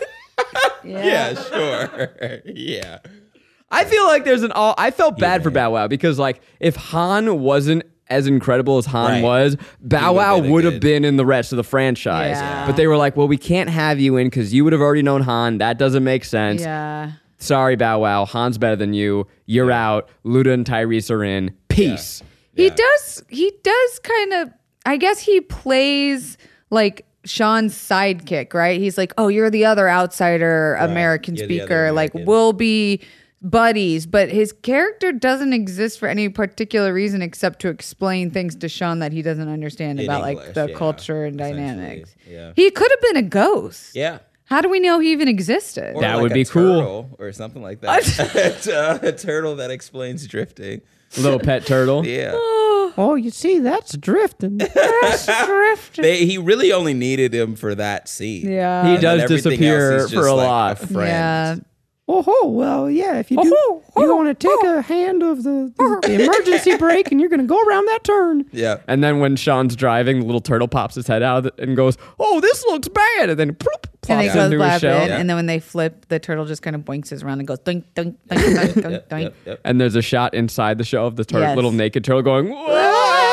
Yeah, sure. yeah. I feel like there's an all. I felt bad Yeah. for Bow Wow because, like, if Han wasn't as incredible as Han Right. was, Bow would've Wow been a would have good- been in the rest of the franchise. Yeah. But they were like, well, we can't have you in because you would have already known Han. That doesn't make sense. Yeah. Sorry, Bow Wow. Han's better than you. You're out. Luda and Tyrese are in. Peace. He Yeah. does he does kind of I guess he plays like Sean's sidekick, right? He's like, "Oh, you're the other outsider American You're the other speaker. Like American. we'll be buddies." But his character doesn't exist for any particular reason except to explain things to Sean that he doesn't understand In about like English, the yeah, culture and essentially, dynamics. yeah. He could have been a ghost. Yeah. How do we know he even existed? Or That like would a be cool. turtle or something like that. uh, a turtle that explains drifting. Little pet turtle. Yeah. Oh, you see, that's drifting. Drift. They, he really only needed him for that scene. Yeah. He And then does everything disappear else, he's for just a like lot. A friend. Yeah. Oh, well, yeah. If you do, Oh, you're oh, going to take a hand of the, the, the emergency brake, and you're going to go around that turn. Yeah. And then when Sean's driving, the little turtle pops his head out and goes, "Oh, this looks bad," and then ploop, And plops it goes into his black shell. in, and then when they flip, the turtle just kind of boinks around and goes doink doink doink doink doink Yep, doink. yep, yep. And there's a shot inside the shell of the tur- Yes. little naked turtle going, "Whoa!"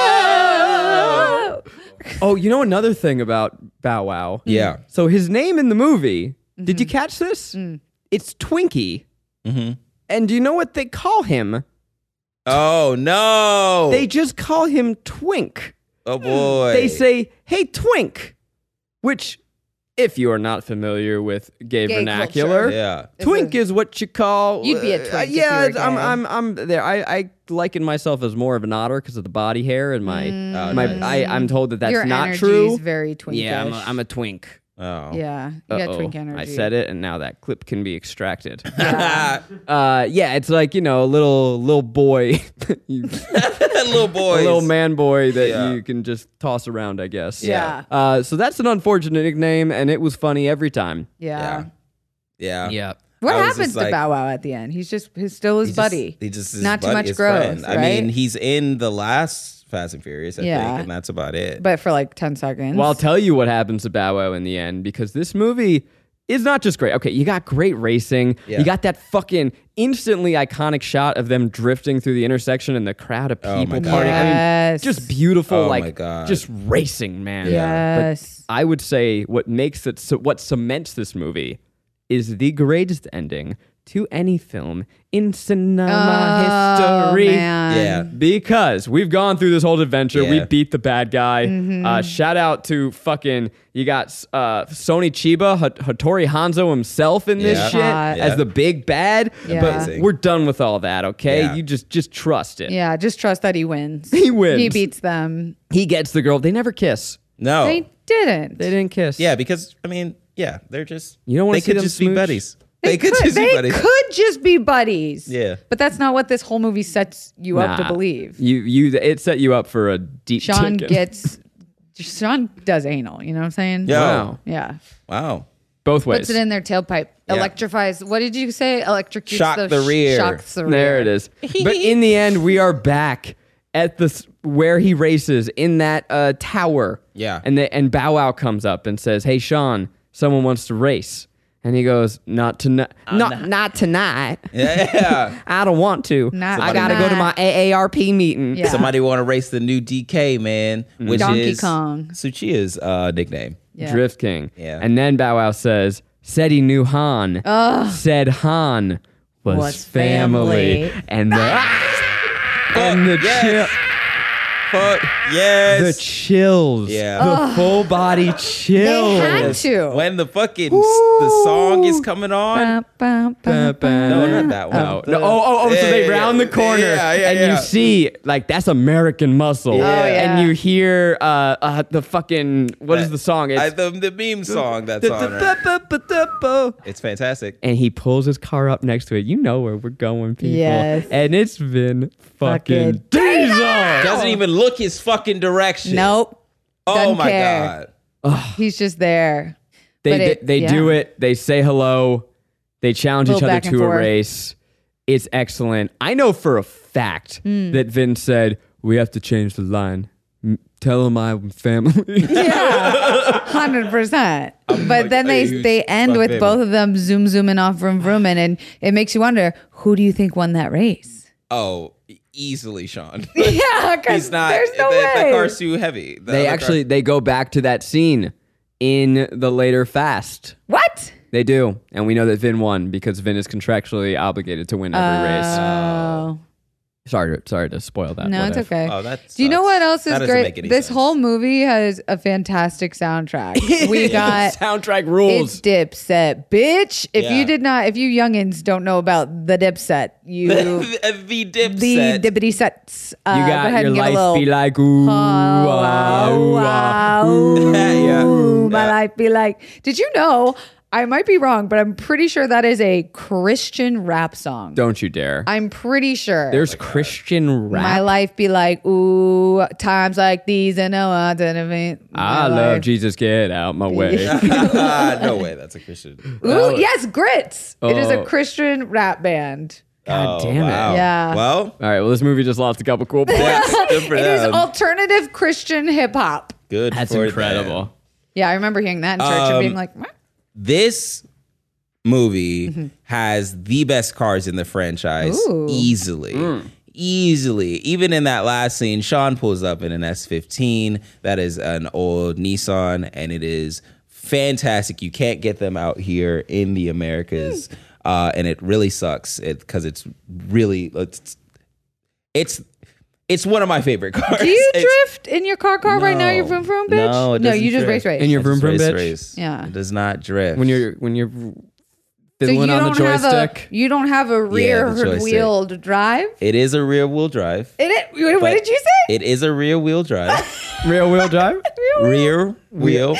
Oh, you know another thing about Bow Wow? Yeah. So his name in the movie, did you catch this? It's Twinkie. Mm-hmm. And do you know what they call him? Oh, no. They just call him Twink. oh, boy. They say, "Hey, Twink," which, if you are not familiar with gay, Gay vernacular, culture. Yeah. twink is what you call. You'd be a uh, twink if yeah, you were I'm, gay. I'm, I'm there. I, I liken myself as more of an otter because of the body hair and my, Oh, my. nice. I, I'm told that that's Your not energy true. is very twinkish. Yeah, I'm a, I'm a twink. Oh. yeah, you got Uh-oh. twink energy. I said it, and now that clip can be extracted. uh, yeah, it's like, you know, a little little boy, you, little a boys. little man boy that Yeah. you can just toss around, I guess. Yeah. Uh, so that's an unfortunate nickname, and it was funny every time. Yeah. Yeah. Yeah. Yeah. What I was happens just to like- Bow Wow at the end? He's just he's still his He just- buddy. he just his Not too buddy- much his growth, friend. I right? mean, he's in the last Fast and Furious, I Yeah. think, and that's about it. But for like ten seconds. Well, I'll tell you what happens to Bow Wow in the end, because this movie is not just great. Okay, you got great racing. Yeah. You got that fucking instantly iconic shot of them drifting through the intersection and the crowd of Oh my people God. partying. I mean, Yes. just beautiful, Oh my like God. just racing, man. yes. I would say what makes it, so what cements this movie is the greatest ending to any film in cinema Oh, history. man. Yeah. Because we've gone through this whole adventure. We Yeah. beat the bad guy. Mm-hmm. Uh, shout out to fucking, you got uh, Sony Chiba, H- Hattori Hanzo himself in this Yeah. shit Hot. Yeah. as the big bad. Yeah. But Amazing. we're done with all that, okay? Yeah. You just just trust it. Yeah, just trust that he wins. He wins. He beats them. He gets the girl. They never kiss. No. They didn't. They didn't kiss. Yeah, because I mean, yeah, they're just You don't wanna they see could them just be smooch? buddies. They, could, just they be buddies. could just be buddies. Yeah. But that's not what this whole movie sets you up to Nah. believe. You you it set you up for a deep Sean chicken. gets Sean does anal, you know what I'm saying? Yeah. Wow. Yeah. Wow. Both ways. Puts it in their tailpipe. Yeah. Electrifies. What did you say? Electrocutes Shock the, the rear. Shocks the rear. There it is. But in the end, we are back at the s- where he races in that uh, tower. Yeah. And the, and Bow Wow comes up and says, "Hey, Sean, someone wants to race." And he goes, "Not tonight. Not not tonight. Yeah. I don't want to. Not I gotta go to my tonight." A A R P meeting." Yeah. Somebody want to race the new D K, man, which Donkey is Kong. Suchiya's uh, nickname. Yeah. Drift King. Yeah. And then Bow Wow says, "Said he knew Han. Said Han was, Was family. family. And the and the yes. chill. Fuck yes. The chills. Yeah. The full body chills. They had to. when the fucking s- the song is coming on. Bum, bum, bum, bum. No, not that one. No, The- no, oh, oh, oh, so Yeah, they yeah, round the corner yeah, yeah, and yeah. you see, like, that's American muscle. Yeah. Oh, yeah. And you hear uh, uh, the fucking, what is the song? I, the, the meme song that's on right? right? It's fantastic. And he pulls his car up next to it. You know where we're going, people. Yes. And it's been fucking Fucking diesel. Doesn't even look his fucking direction. Nope. Oh doesn't my care. god. He's just there. They But they, it- they yeah. do it. They say hello. They challenge each Little other back and to a forth. race. It's excellent. I know for a fact Hmm. that Vince said we have to change the line. M- Tell him I'm family. Yeah, hundred percent. But like then a they huge they end fuck with baby. both of them zoom zooming off vroom vroom, and, and it makes you wonder, who do you think won that race? Oh, e- easily, Sean. Yeah, because He's not. there's no that, way. that car's too heavy. The they other actually car- they go back to that scene in the later Fast. What? They do, and we know that Vin won because Vin is contractually obligated to win every race. Oh, Sorry, to, sorry to spoil that. no, What it's if. okay. Oh, that Do you know sucks. what else That is doesn't great? make any This sense. whole movie has a fantastic soundtrack. We got Soundtrack rules. it's Dipset, bitch. If Yeah. you did not, if you youngins don't know about the Dipset, you the, the dip the set. dippity sets. Uh, You go got ahead your and give a life little. be like ooh, ah, wow, ooh, ah, wow, ooh. Yeah. ooh, my Yeah. life be like. Did you know? I might be wrong, but I'm pretty sure that is a Christian rap song. Don't you dare. I'm pretty sure. There's Christian rap. My life be like, ooh, times like these, and no one didn't. I love Jesus, get out my way. no way, that's a Christian. Ooh, yes, Grits. It is a Oh. Christian rap band. God Oh, damn it. wow. Yeah. Well, All right, well, this movie just lost a couple cool points. good for It is them. alternative Christian hip hop. Good. That's for incredible. them. Yeah, I remember hearing that in church and Um, being like, what? This movie Mm-hmm. has the best cars in the franchise Ooh. easily. Easily. Even in that last scene, Sean pulls up in an S fifteen. That is an old Nissan, and it is fantastic. You can't get them out here in the Americas. Uh, and it really sucks because it's really it's it's it's one of my favorite cars. Do you It's- drift in your car car right now? You're No. vroom vroom, bitch? No, it no, doesn't you just drift. race race. In your It vroom just vroom race, bitch? race. Yeah. It does not drift. when you're when you're So you fiddling on don't the have a joystick. you don't have a rear the joystick. wheeled drive. It is a rear wheel drive. In it, what but did you say? It is a rear wheel drive. Real wheel drive? rear wheel.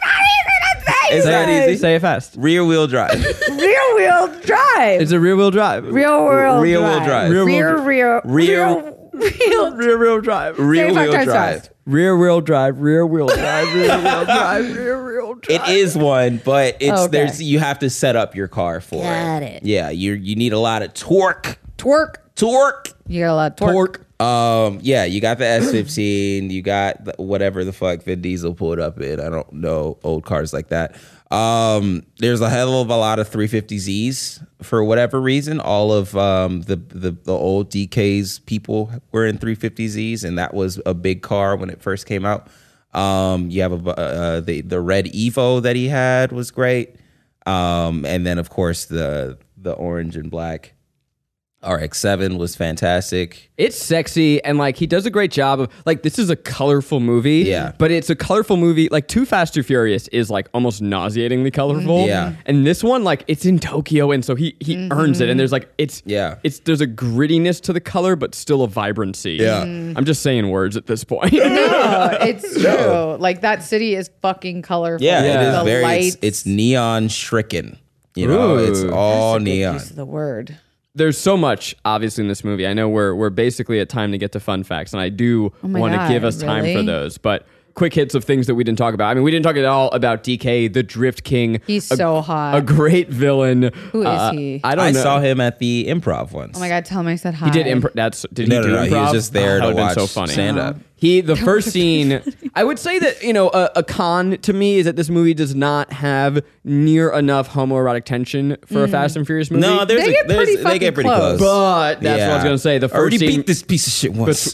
It's say, not it, easy. say it fast. Rear wheel drive. Rear wheel drive. It's a rear wheel drive. real wheel rear wheel drive. drive. Rear Rear rear Rear- rear wheel. rear wheel drive. Rear Say it five wheel times drive. fast. Rear wheel drive. Rear wheel drive. Rear wheel drive. Rear wheel drive. It is one, but it's Okay. there's you have to set up your car for Got it. it. Yeah, you you need a lot of torque. Twerk. Torque. You got a lot of torque. Torque. Um, yeah, you got the S fifteen, you got the, whatever the fuck Vin Diesel pulled up in. I don't know old cars like that. Um, there's a hell of a lot of three fifty Z's for whatever reason. All of um the the, the old D K's people were in three fifty Z's, and that was a big car when it first came out. Um, you have a uh, the the red Evo that he had was great. Um, and then of course the the orange and black. R X seven was fantastic. It's sexy, and like he does a great job of like this is a colorful movie. Yeah. But it's a colorful movie. Like Too Fast, Too Furious is like almost nauseatingly colorful. Yeah. And this one, like it's in Tokyo, and so he he mm-hmm. earns it. And there's like it's Yeah. it's there's a grittiness to the color, but still a vibrancy. Yeah. Mm. I'm just saying words at this point. No, it's true. Like that city is fucking colorful. Yeah, Yeah. it is The very. It's, lights. it's neon stricken. You know, Ooh. it's all That's a good neon. use of the word. There's so much obviously in this movie. I know we're we're basically at time to get to fun facts, and I do Oh my want to God, give us time really? for those. But quick hits of things that we didn't talk about. I mean, we didn't talk at all about D K, the Drift King. He's a, so hot. a great villain. Who is Uh, he? I don't I know. saw him at the improv once. Oh my God, tell him I said hi. He did improv. That's did No, he no, do no, improv? he was just there Oh, to that would've watch been so funny. stand up. He the first scene. I would say that you know a, a con to me is that this movie does not have near enough homoerotic tension for a Fast and Furious movie. No, there's They a, get there's, pretty they fucking get pretty close. close. but that's what I was gonna say. The I already first scene beat this piece of shit once.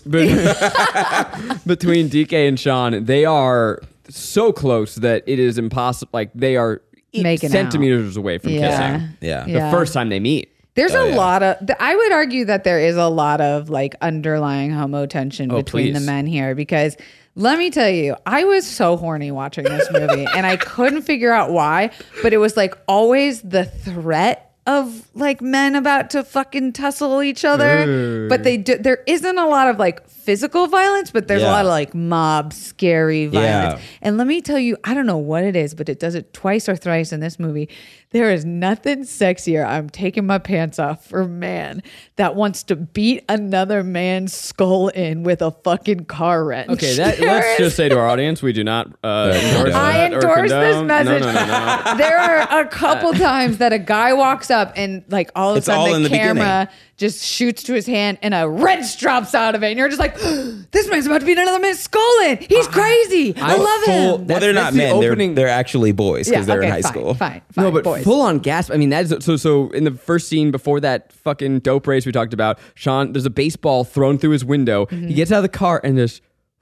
bet- between D K and Sean, they are so close that it is impossible. Like they are Making centimeters away from Yeah. kissing. Yeah. Yeah. The first time they meet. There's Oh, a yeah. lot of. th- I would argue that there is a lot of like underlying homo tension Oh, between the please. men here because let me tell you, I was so horny watching this movie and I couldn't figure out why, but it was like always the threat of like men about to fucking tussle each other. But they do, there isn't a lot of like physical violence, but there's a Yeah. lot of like mob scary violence. Yeah. And let me tell you, I don't know what it is, but it does it twice or thrice in this movie. There is nothing sexier. I'm taking my pants off for a man that wants to beat another man's skull in with a fucking car wrench. Okay, that, There let's is- just say to our audience, we do not uh, endorse I that or endorse this condone. message. No, no, no, no. There are a couple times that a guy walks up and like all of a It's all sudden in the the camera just shoots to his hand and a wrench drops out of it and you're just like, this man's about to beat another man's skull in. He's crazy. I, I'm love full- him. Well, That's- they're that's not the men. They're, opening- they're actually boys because they're okay, in high fine, school. Fine, fine. No, but boys. full on gasp. I mean, that is so. So in the first scene before that fucking dope race we talked about, Sean, there's a baseball thrown through his window. Mm-hmm. He gets out of the car and just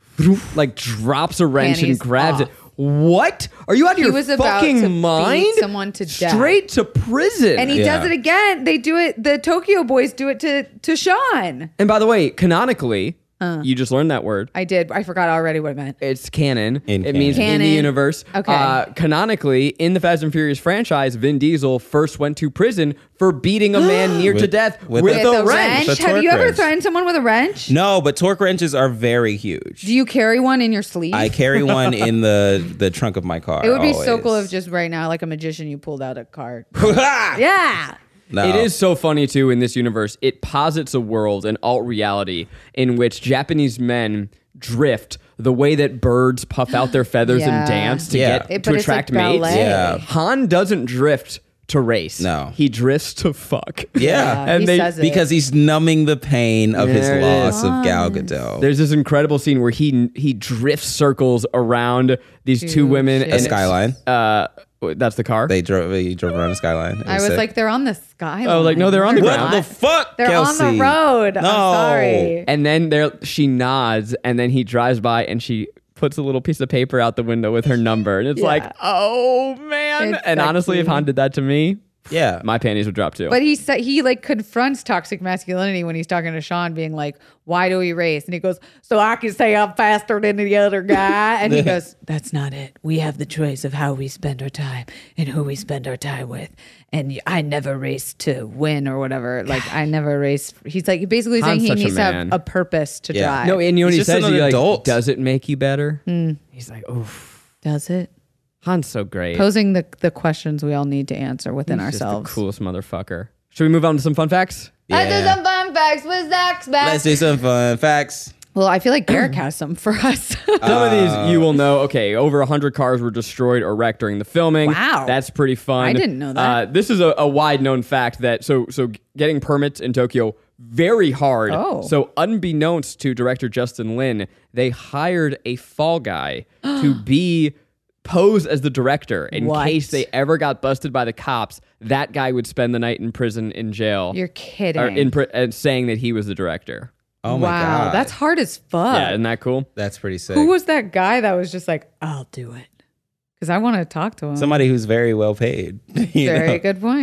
like drops a wrench Panties and grabs off. it. What? Are you out of He your was about fucking to beat mind? someone to death. Straight to prison. And he Yeah. does it again. They do it. The Tokyo boys do it to to Sean. And by the way, canonically, you just learned that word. I did. I forgot already what it meant. It's canon. In it means in canon. the universe. Okay. Uh, canonically, in the Fast and Furious franchise, Vin Diesel first went to prison for beating a man near to With- death with, with a, a- The wrench. With a Have torque you ever wrench. threatened someone with a wrench? No, but torque wrenches are very huge. Do you carry one in your sleeve? I carry one in the the trunk of my car. it would be so cool always. if just right now, like a magician, you pulled out a card. yeah. Yeah. No. It is so funny too in this universe. It posits a world, an alt reality, in which Japanese men drift the way that birds puff out their feathers Yeah. and dance to Yeah. get It- to but it's attract like mates. ballet. Yeah. Han doesn't drift to race. No. he drifts to fuck. Yeah. And he they- says it. Because he's numbing the pain of his There it loss is. of Gal Gadot. There's this incredible scene where he he drifts circles around these two Dude, women. shit. a and skyline. Uh, that's the car. They drove. They drove around a skyline. It I was sick. like, they're on the skyline. Oh, like, no, they're on the what ground. the fuck? They're Kelsey? on the road. I'm No. sorry. And then there, she nods, and then he drives by, and she puts a little piece of paper out the window with her number, and it's Yeah. like, oh man. It's and honestly, if sexy. Han did that to me, Yeah. my panties would drop too. But he said he like confronts toxic masculinity when he's talking to Sean, being like, "Why do we race?" And he goes, "So I can say I'm faster than the other guy." And he goes, "That's not it. We have the choice of how we spend our time and who we spend our time with. And I never race to win or whatever. Like I never race." He's like basically saying Han's he such a needs to have man. a purpose to Yeah. drive. no, and you know what He's he just says? an He like, adult. does it make you better? Hmm. He's like, oof. does it? Han's so great. Posing the the questions we all need to answer within He's just ourselves. the coolest motherfucker. Should we move on to some fun facts? Let's do Yeah. some fun facts with Zach's back. Let's do some fun facts. Well, I feel like Garrick has some for us. Some of these you will know. Okay, over one hundred cars were destroyed or wrecked during the filming. Wow. That's pretty fun. I didn't know that. Uh, this is a, a wide known fact that so so getting permits in Tokyo very hard. Oh. So unbeknownst to director Justin Lin, they hired a fall guy to be pose as the director in What? case they ever got busted by the cops. That guy would spend the night in prison in jail. You're kidding. or in pri- and saying that he was the director. Oh my wow, god, that's hard as fuck. Yeah, isn't that cool? that's pretty sick. Who was that guy that was just like, I'll do it? Because I want to talk to him. Somebody who's very well paid. you Very know? good point.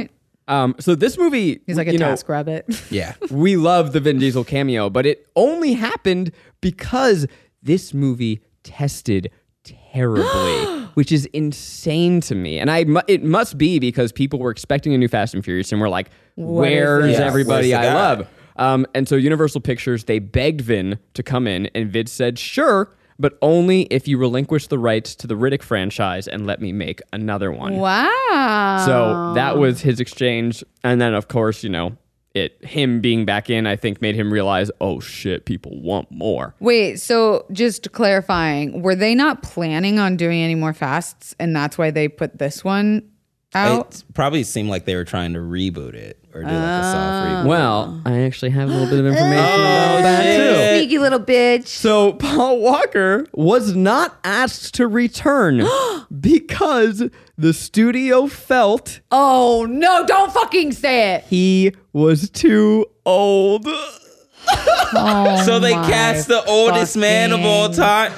Um, so this movie, He's like a you know, task rabbit. Yeah. we love the Vin Diesel cameo, but it only happened because this movie tested terribly, which is insane to me. And I, mu- it must be because people were expecting a new Fast and Furious and were like, What is "Where's this? Yeah, everybody where's the I guy? love?" Um, and so Universal Pictures, they begged Vin to come in, and Vin said, "Sure, but only if you relinquish the rights to the Riddick franchise and let me make another one." Wow. So that was his exchange, and then of course, you know, it him being back in, I think, made him realize, oh shit, people want more. Wait, so just clarifying, were they not planning on doing any more fasts and that's why they put this one out? It probably seemed like they were trying to reboot it or do like a soft reboot. Well, I actually have a little bit of information Oh, about that shit. too. Sneaky little bitch. So Paul Walker was not asked to return because the studio felt Oh, no, don't fucking say it. he was too old. Oh, So they my cast the oldest man of all fucking time.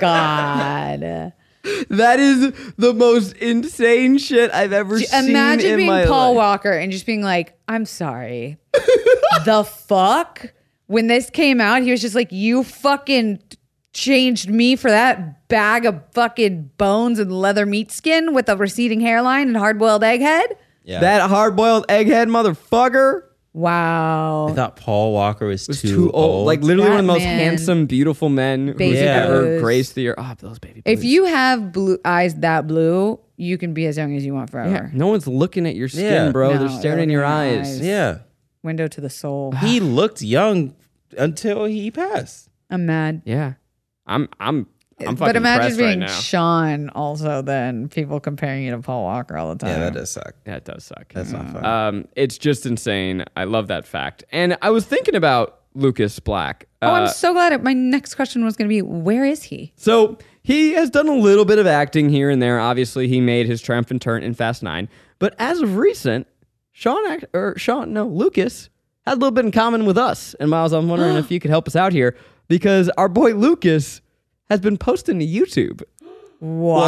God. That is the most insane shit I've ever seen Imagine in being my Paul life. Walker and just being like, I'm sorry. The fuck? When this came out, he was just like, you fucking changed me for that bag of fucking bones and leather meat skin with a receding hairline and hard-boiled egghead? Yeah. That hard-boiled egghead motherfucker Wow. I thought Paul Walker was, was too, too, old. Like literally That one of the most man. handsome, beautiful men Baby who's Yeah. ever blues. graced the earth. Oh, those baby If blues. you have blue eyes that blue, you can be as young as you want forever. Yeah, no one's looking at your skin, Yeah. bro. No, They're staring in your they're looking in your eyes. eyes. yeah. Window to the soul. He looked young until he passed. I'm mad. Yeah. I'm I'm I'm fucking But imagine impressed right being now. Sean also then people comparing you to Paul Walker all the time. Yeah, that does suck. Yeah, it does suck. That's not fun. Um, it's just insane. I love that fact. And I was thinking about Lucas Black. Oh, Uh, I'm so glad. It, my next question was going to be, where is he? So he has done a little bit of acting here and there. Obviously, he made his triumphant turn in Fast Nine. But as of recent, Sean act- or Sean, no, Lucas had a little bit in common with us. And Miles, I'm wondering if you could help us out here because our boy Lucas has been posting to YouTube. What?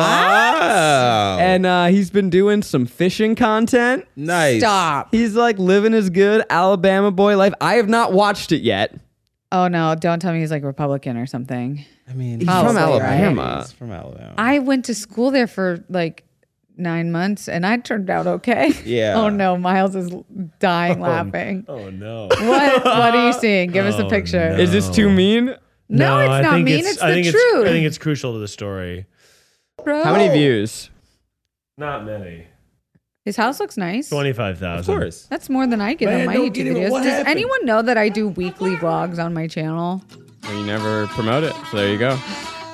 Wow. And uh, he's been doing some fishing content. nice. Stop. He's like living his good Alabama boy life. I have not watched it yet. Oh, no. Don't tell me he's like Republican or something. I mean, He's Probably, from Alabama. He's from Alabama. I went to school there for like nine months and I turned out okay. Yeah. Oh, no. Miles is dying laughing. Oh no. What? What are you seeing? Give us a Oh, picture. no. Is this too mean? No, it's I not think mean. It's, I the think truth. It's, I think it's crucial to the story. Bro. How many views? Not many. His house looks nice. Twenty-five Of thousand. course. That's more than I get Man, on my don't YouTube get him. videos. What Does happened? anyone know that I do weekly vlogs on my channel? Well, you never promote it, so there you go.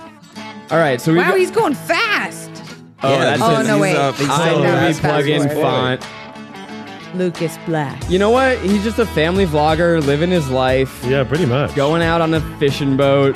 All right, so we Wow, got. he's going fast. Oh, Yeah, that's Oh, his no, wait. uh, he's I so know iMovie that's fast plugin forward. font. Lucas Black. You know what? He's just a family vlogger, living his life, Yeah, pretty much. going out on a fishing boat.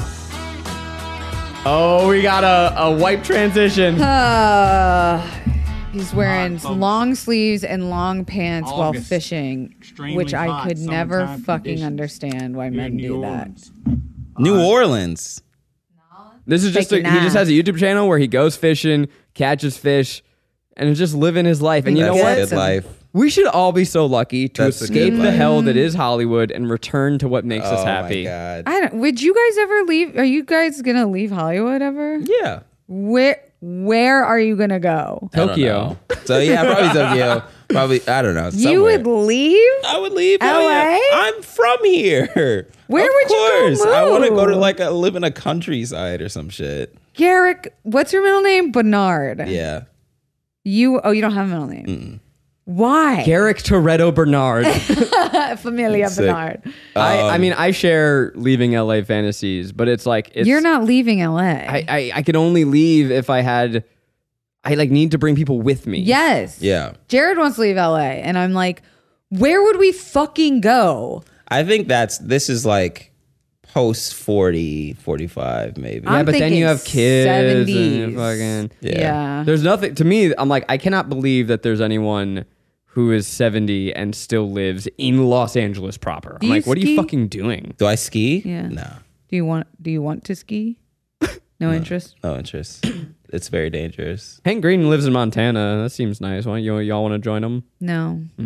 Oh, we got a, a wipe transition. Uh, he's wearing long sleeves and long pants while fishing, which I could never fucking understand why men do that. New Orleans. This is just a, Taking he just naps. has a YouTube channel where he goes fishing, catches fish, and is just living his life. And you know That's what? a good life. We should all be so lucky to That's a escape good the life. hell that is Hollywood and return to what makes us Oh happy. my god. I don't. Would you guys ever leave? Are you guys gonna leave Hollywood ever? Yeah. Where Where are you gonna go? I don't Tokyo. know. So yeah, probably Tokyo. Probably I don't know. You somewhere. would leave? I would leave L A? L A. I'm from here. Where of would you go course. I want to go to move? like a live in a countryside or some shit. Garrick, what's your middle name? Bernard. Yeah. You. Oh, you don't have a middle name. Why? Garrick Toretto Bernard. Familia Sick. Bernard. I, I Um, mean, I share leaving L A fantasies, but it's like it's, You're not leaving L A. I, I I could only leave if I had. I like need to bring people with me. yes. Yeah. Jared wants to leave L A, and I'm like, where would we fucking go? I think that's this is like post forty, forty-five maybe. Yeah, I'm but then you thinking have kids and seventies. you fucking. Yeah. Yeah. There's nothing to me. I'm like, I cannot believe that there's anyone who is seventy and still lives in Los Angeles proper. I'm Do you like, what are ski? you fucking doing? Do I ski? Yeah. No. Do you want? Do you want to ski? No interest. No interest. It's very dangerous. Hank Green lives in Montana. That seems nice. Why don't you y'all want to join him? No. Hmm.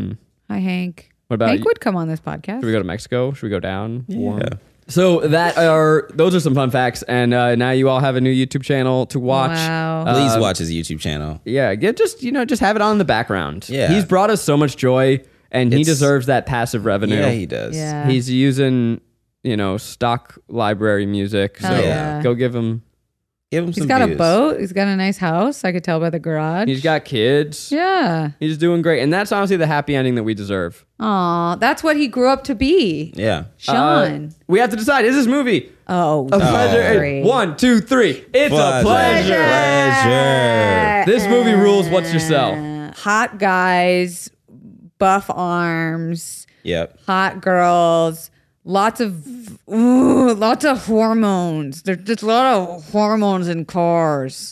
Hi, Hank. What about Hank you? would come on this podcast. Should we go to Mexico? Should we go down? Warm? Yeah. So that are those are some fun facts, and uh, now you all have a new YouTube channel to watch. Wow. Please Uh, watch his YouTube channel. Yeah, get just you know just have it on in the background. Yeah. He's brought us so much joy, and he It's- deserves that passive revenue. Yeah, he does. Yeah. He's using you know stock library music. Hell so yeah. go give him. Give him He's some got views. a boat. He's got a nice house. I could tell by the garage. He's got kids. Yeah. He's doing great, and that's honestly the happy ending that we deserve. Aw, that's what he grew up to be. Yeah. Sean. Uh, we have to decide: is this movie oh, a pleasure? great. One, two, three. It's a pleasure. Pleasure. This movie rules. What's your sell? Uh, hot guys, buff arms, Yep. hot girls, lots of ooh, lots of hormones. There's just a lot of hormones in cars.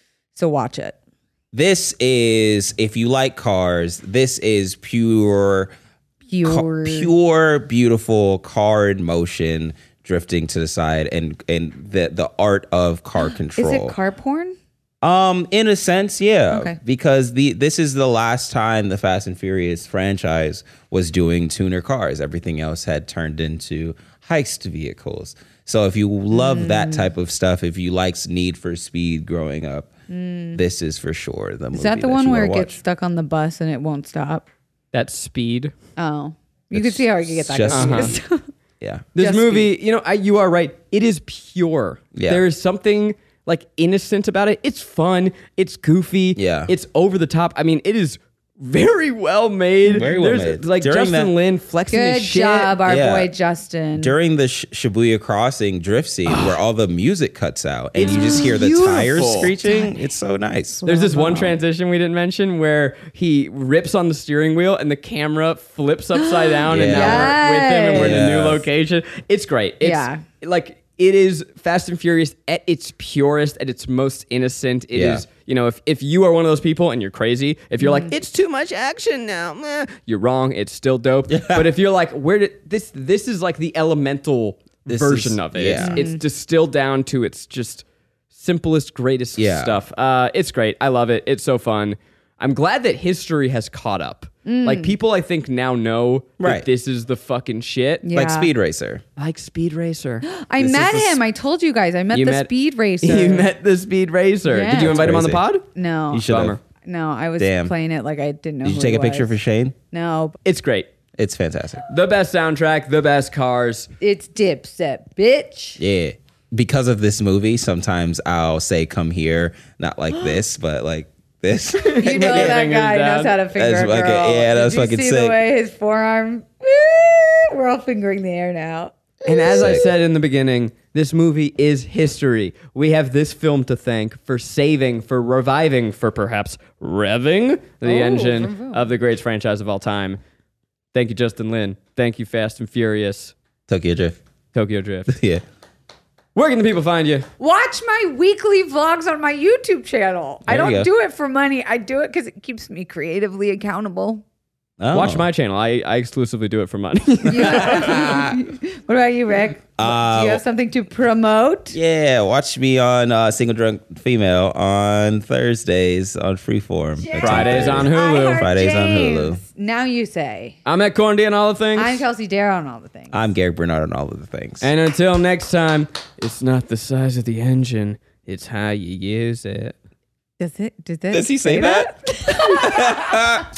So watch it. This is, if you like cars, this is pure, Pure. ca- pure, beautiful car in motion, drifting to the side, and and the the art of car control. Is it car porn? Um, in a sense, yeah. Okay. Because the this is the last time the Fast and Furious franchise was doing tuner cars. Everything else had turned into heist vehicles. So if you love Mm. that type of stuff, if you liked Need for Speed growing up, this is for sure the movie. Mm. Is that the one you where it wanna gets watch. stuck on the bus and it won't stop? That's Speed. Oh, you can see how I could get that just- confused. Yeah. This Just movie, you know, I, you are right. It is pure. Yeah. There is something like innocent about it. It's fun. It's goofy. Yeah. It's over the top. I mean, it is very well made. Very well There's, made. Like During Justin that- Lin flexing Good his shit. job, our Yeah. boy Justin. During the Sh- Shibuya Crossing drift scene where all the music cuts out and It's you just hear the beautiful. tires screeching, it's so nice. There's this one transition we didn't mention where he rips on the steering wheel and the camera flips upside down and now we're with him and we're in a new Yes. location. It's great. It's Yeah. like it is Fast and Furious at its purest, at its most innocent. It is, Yeah. you know, if, if you are one of those people and you're crazy, if you're like, it's too much action now, meh, you're wrong. It's still dope. But if you're like, where did this this is like the elemental This version is- of it. yeah. It's, it's distilled down to its just simplest, greatest Yeah. stuff. Uh, it's great. I love it. It's so fun. I'm glad that history has caught up. Like people, I think now know that Right. this is the fucking shit. Yeah. Like Speed Racer. Like Speed Racer. I This met is the him. I told you guys. I met You the met- speed racer. You met the Speed Racer. Yeah. Did you invite him on the Crazy. pod? No, You should Bummer. have. no. I was Damn. playing it like I didn't know. Did you who take he a picture was. for Shane? No, It's great. It's fantastic. The best soundtrack, the best cars. it's Dipset, bitch. Yeah. Because of this movie, sometimes I'll say come here, not like this, but like this. You know that Fingers guy down. knows how to finger That's a fucking- girl. yeah, that's Did you fucking see sick. the way his forearm? Woo! We're all fingering the air now. And as I Sick. said in the beginning, this movie is history. We have this film to thank for saving, for reviving, for perhaps revving the Oh, engine vroom, vroom. of the greatest franchise of all time. Thank you, Justin Lin. Thank you, Fast and Furious, Tokyo Drift. Tokyo Drift. Yeah. Where can the people find you? Watch my weekly vlogs on my YouTube channel. I There you don't go. do it for money. I do it because it keeps me creatively accountable. Oh. Watch my channel. I, I exclusively do it for money. Yeah. What about you, Rick? Uh, do you have something to promote? Yeah, watch me on uh, Single Drunk Female on Thursdays on Freeform. That's Fridays on I Hulu. heard Fridays on James. Hulu. Now you say. I'm at Corn D on all the things. I'm Kelsey Darrow on all the things. I'm Garrick Bernard on all of the things. and until next time, it's not the size of the engine, it's how you use it. Does it? Did that Does he say that?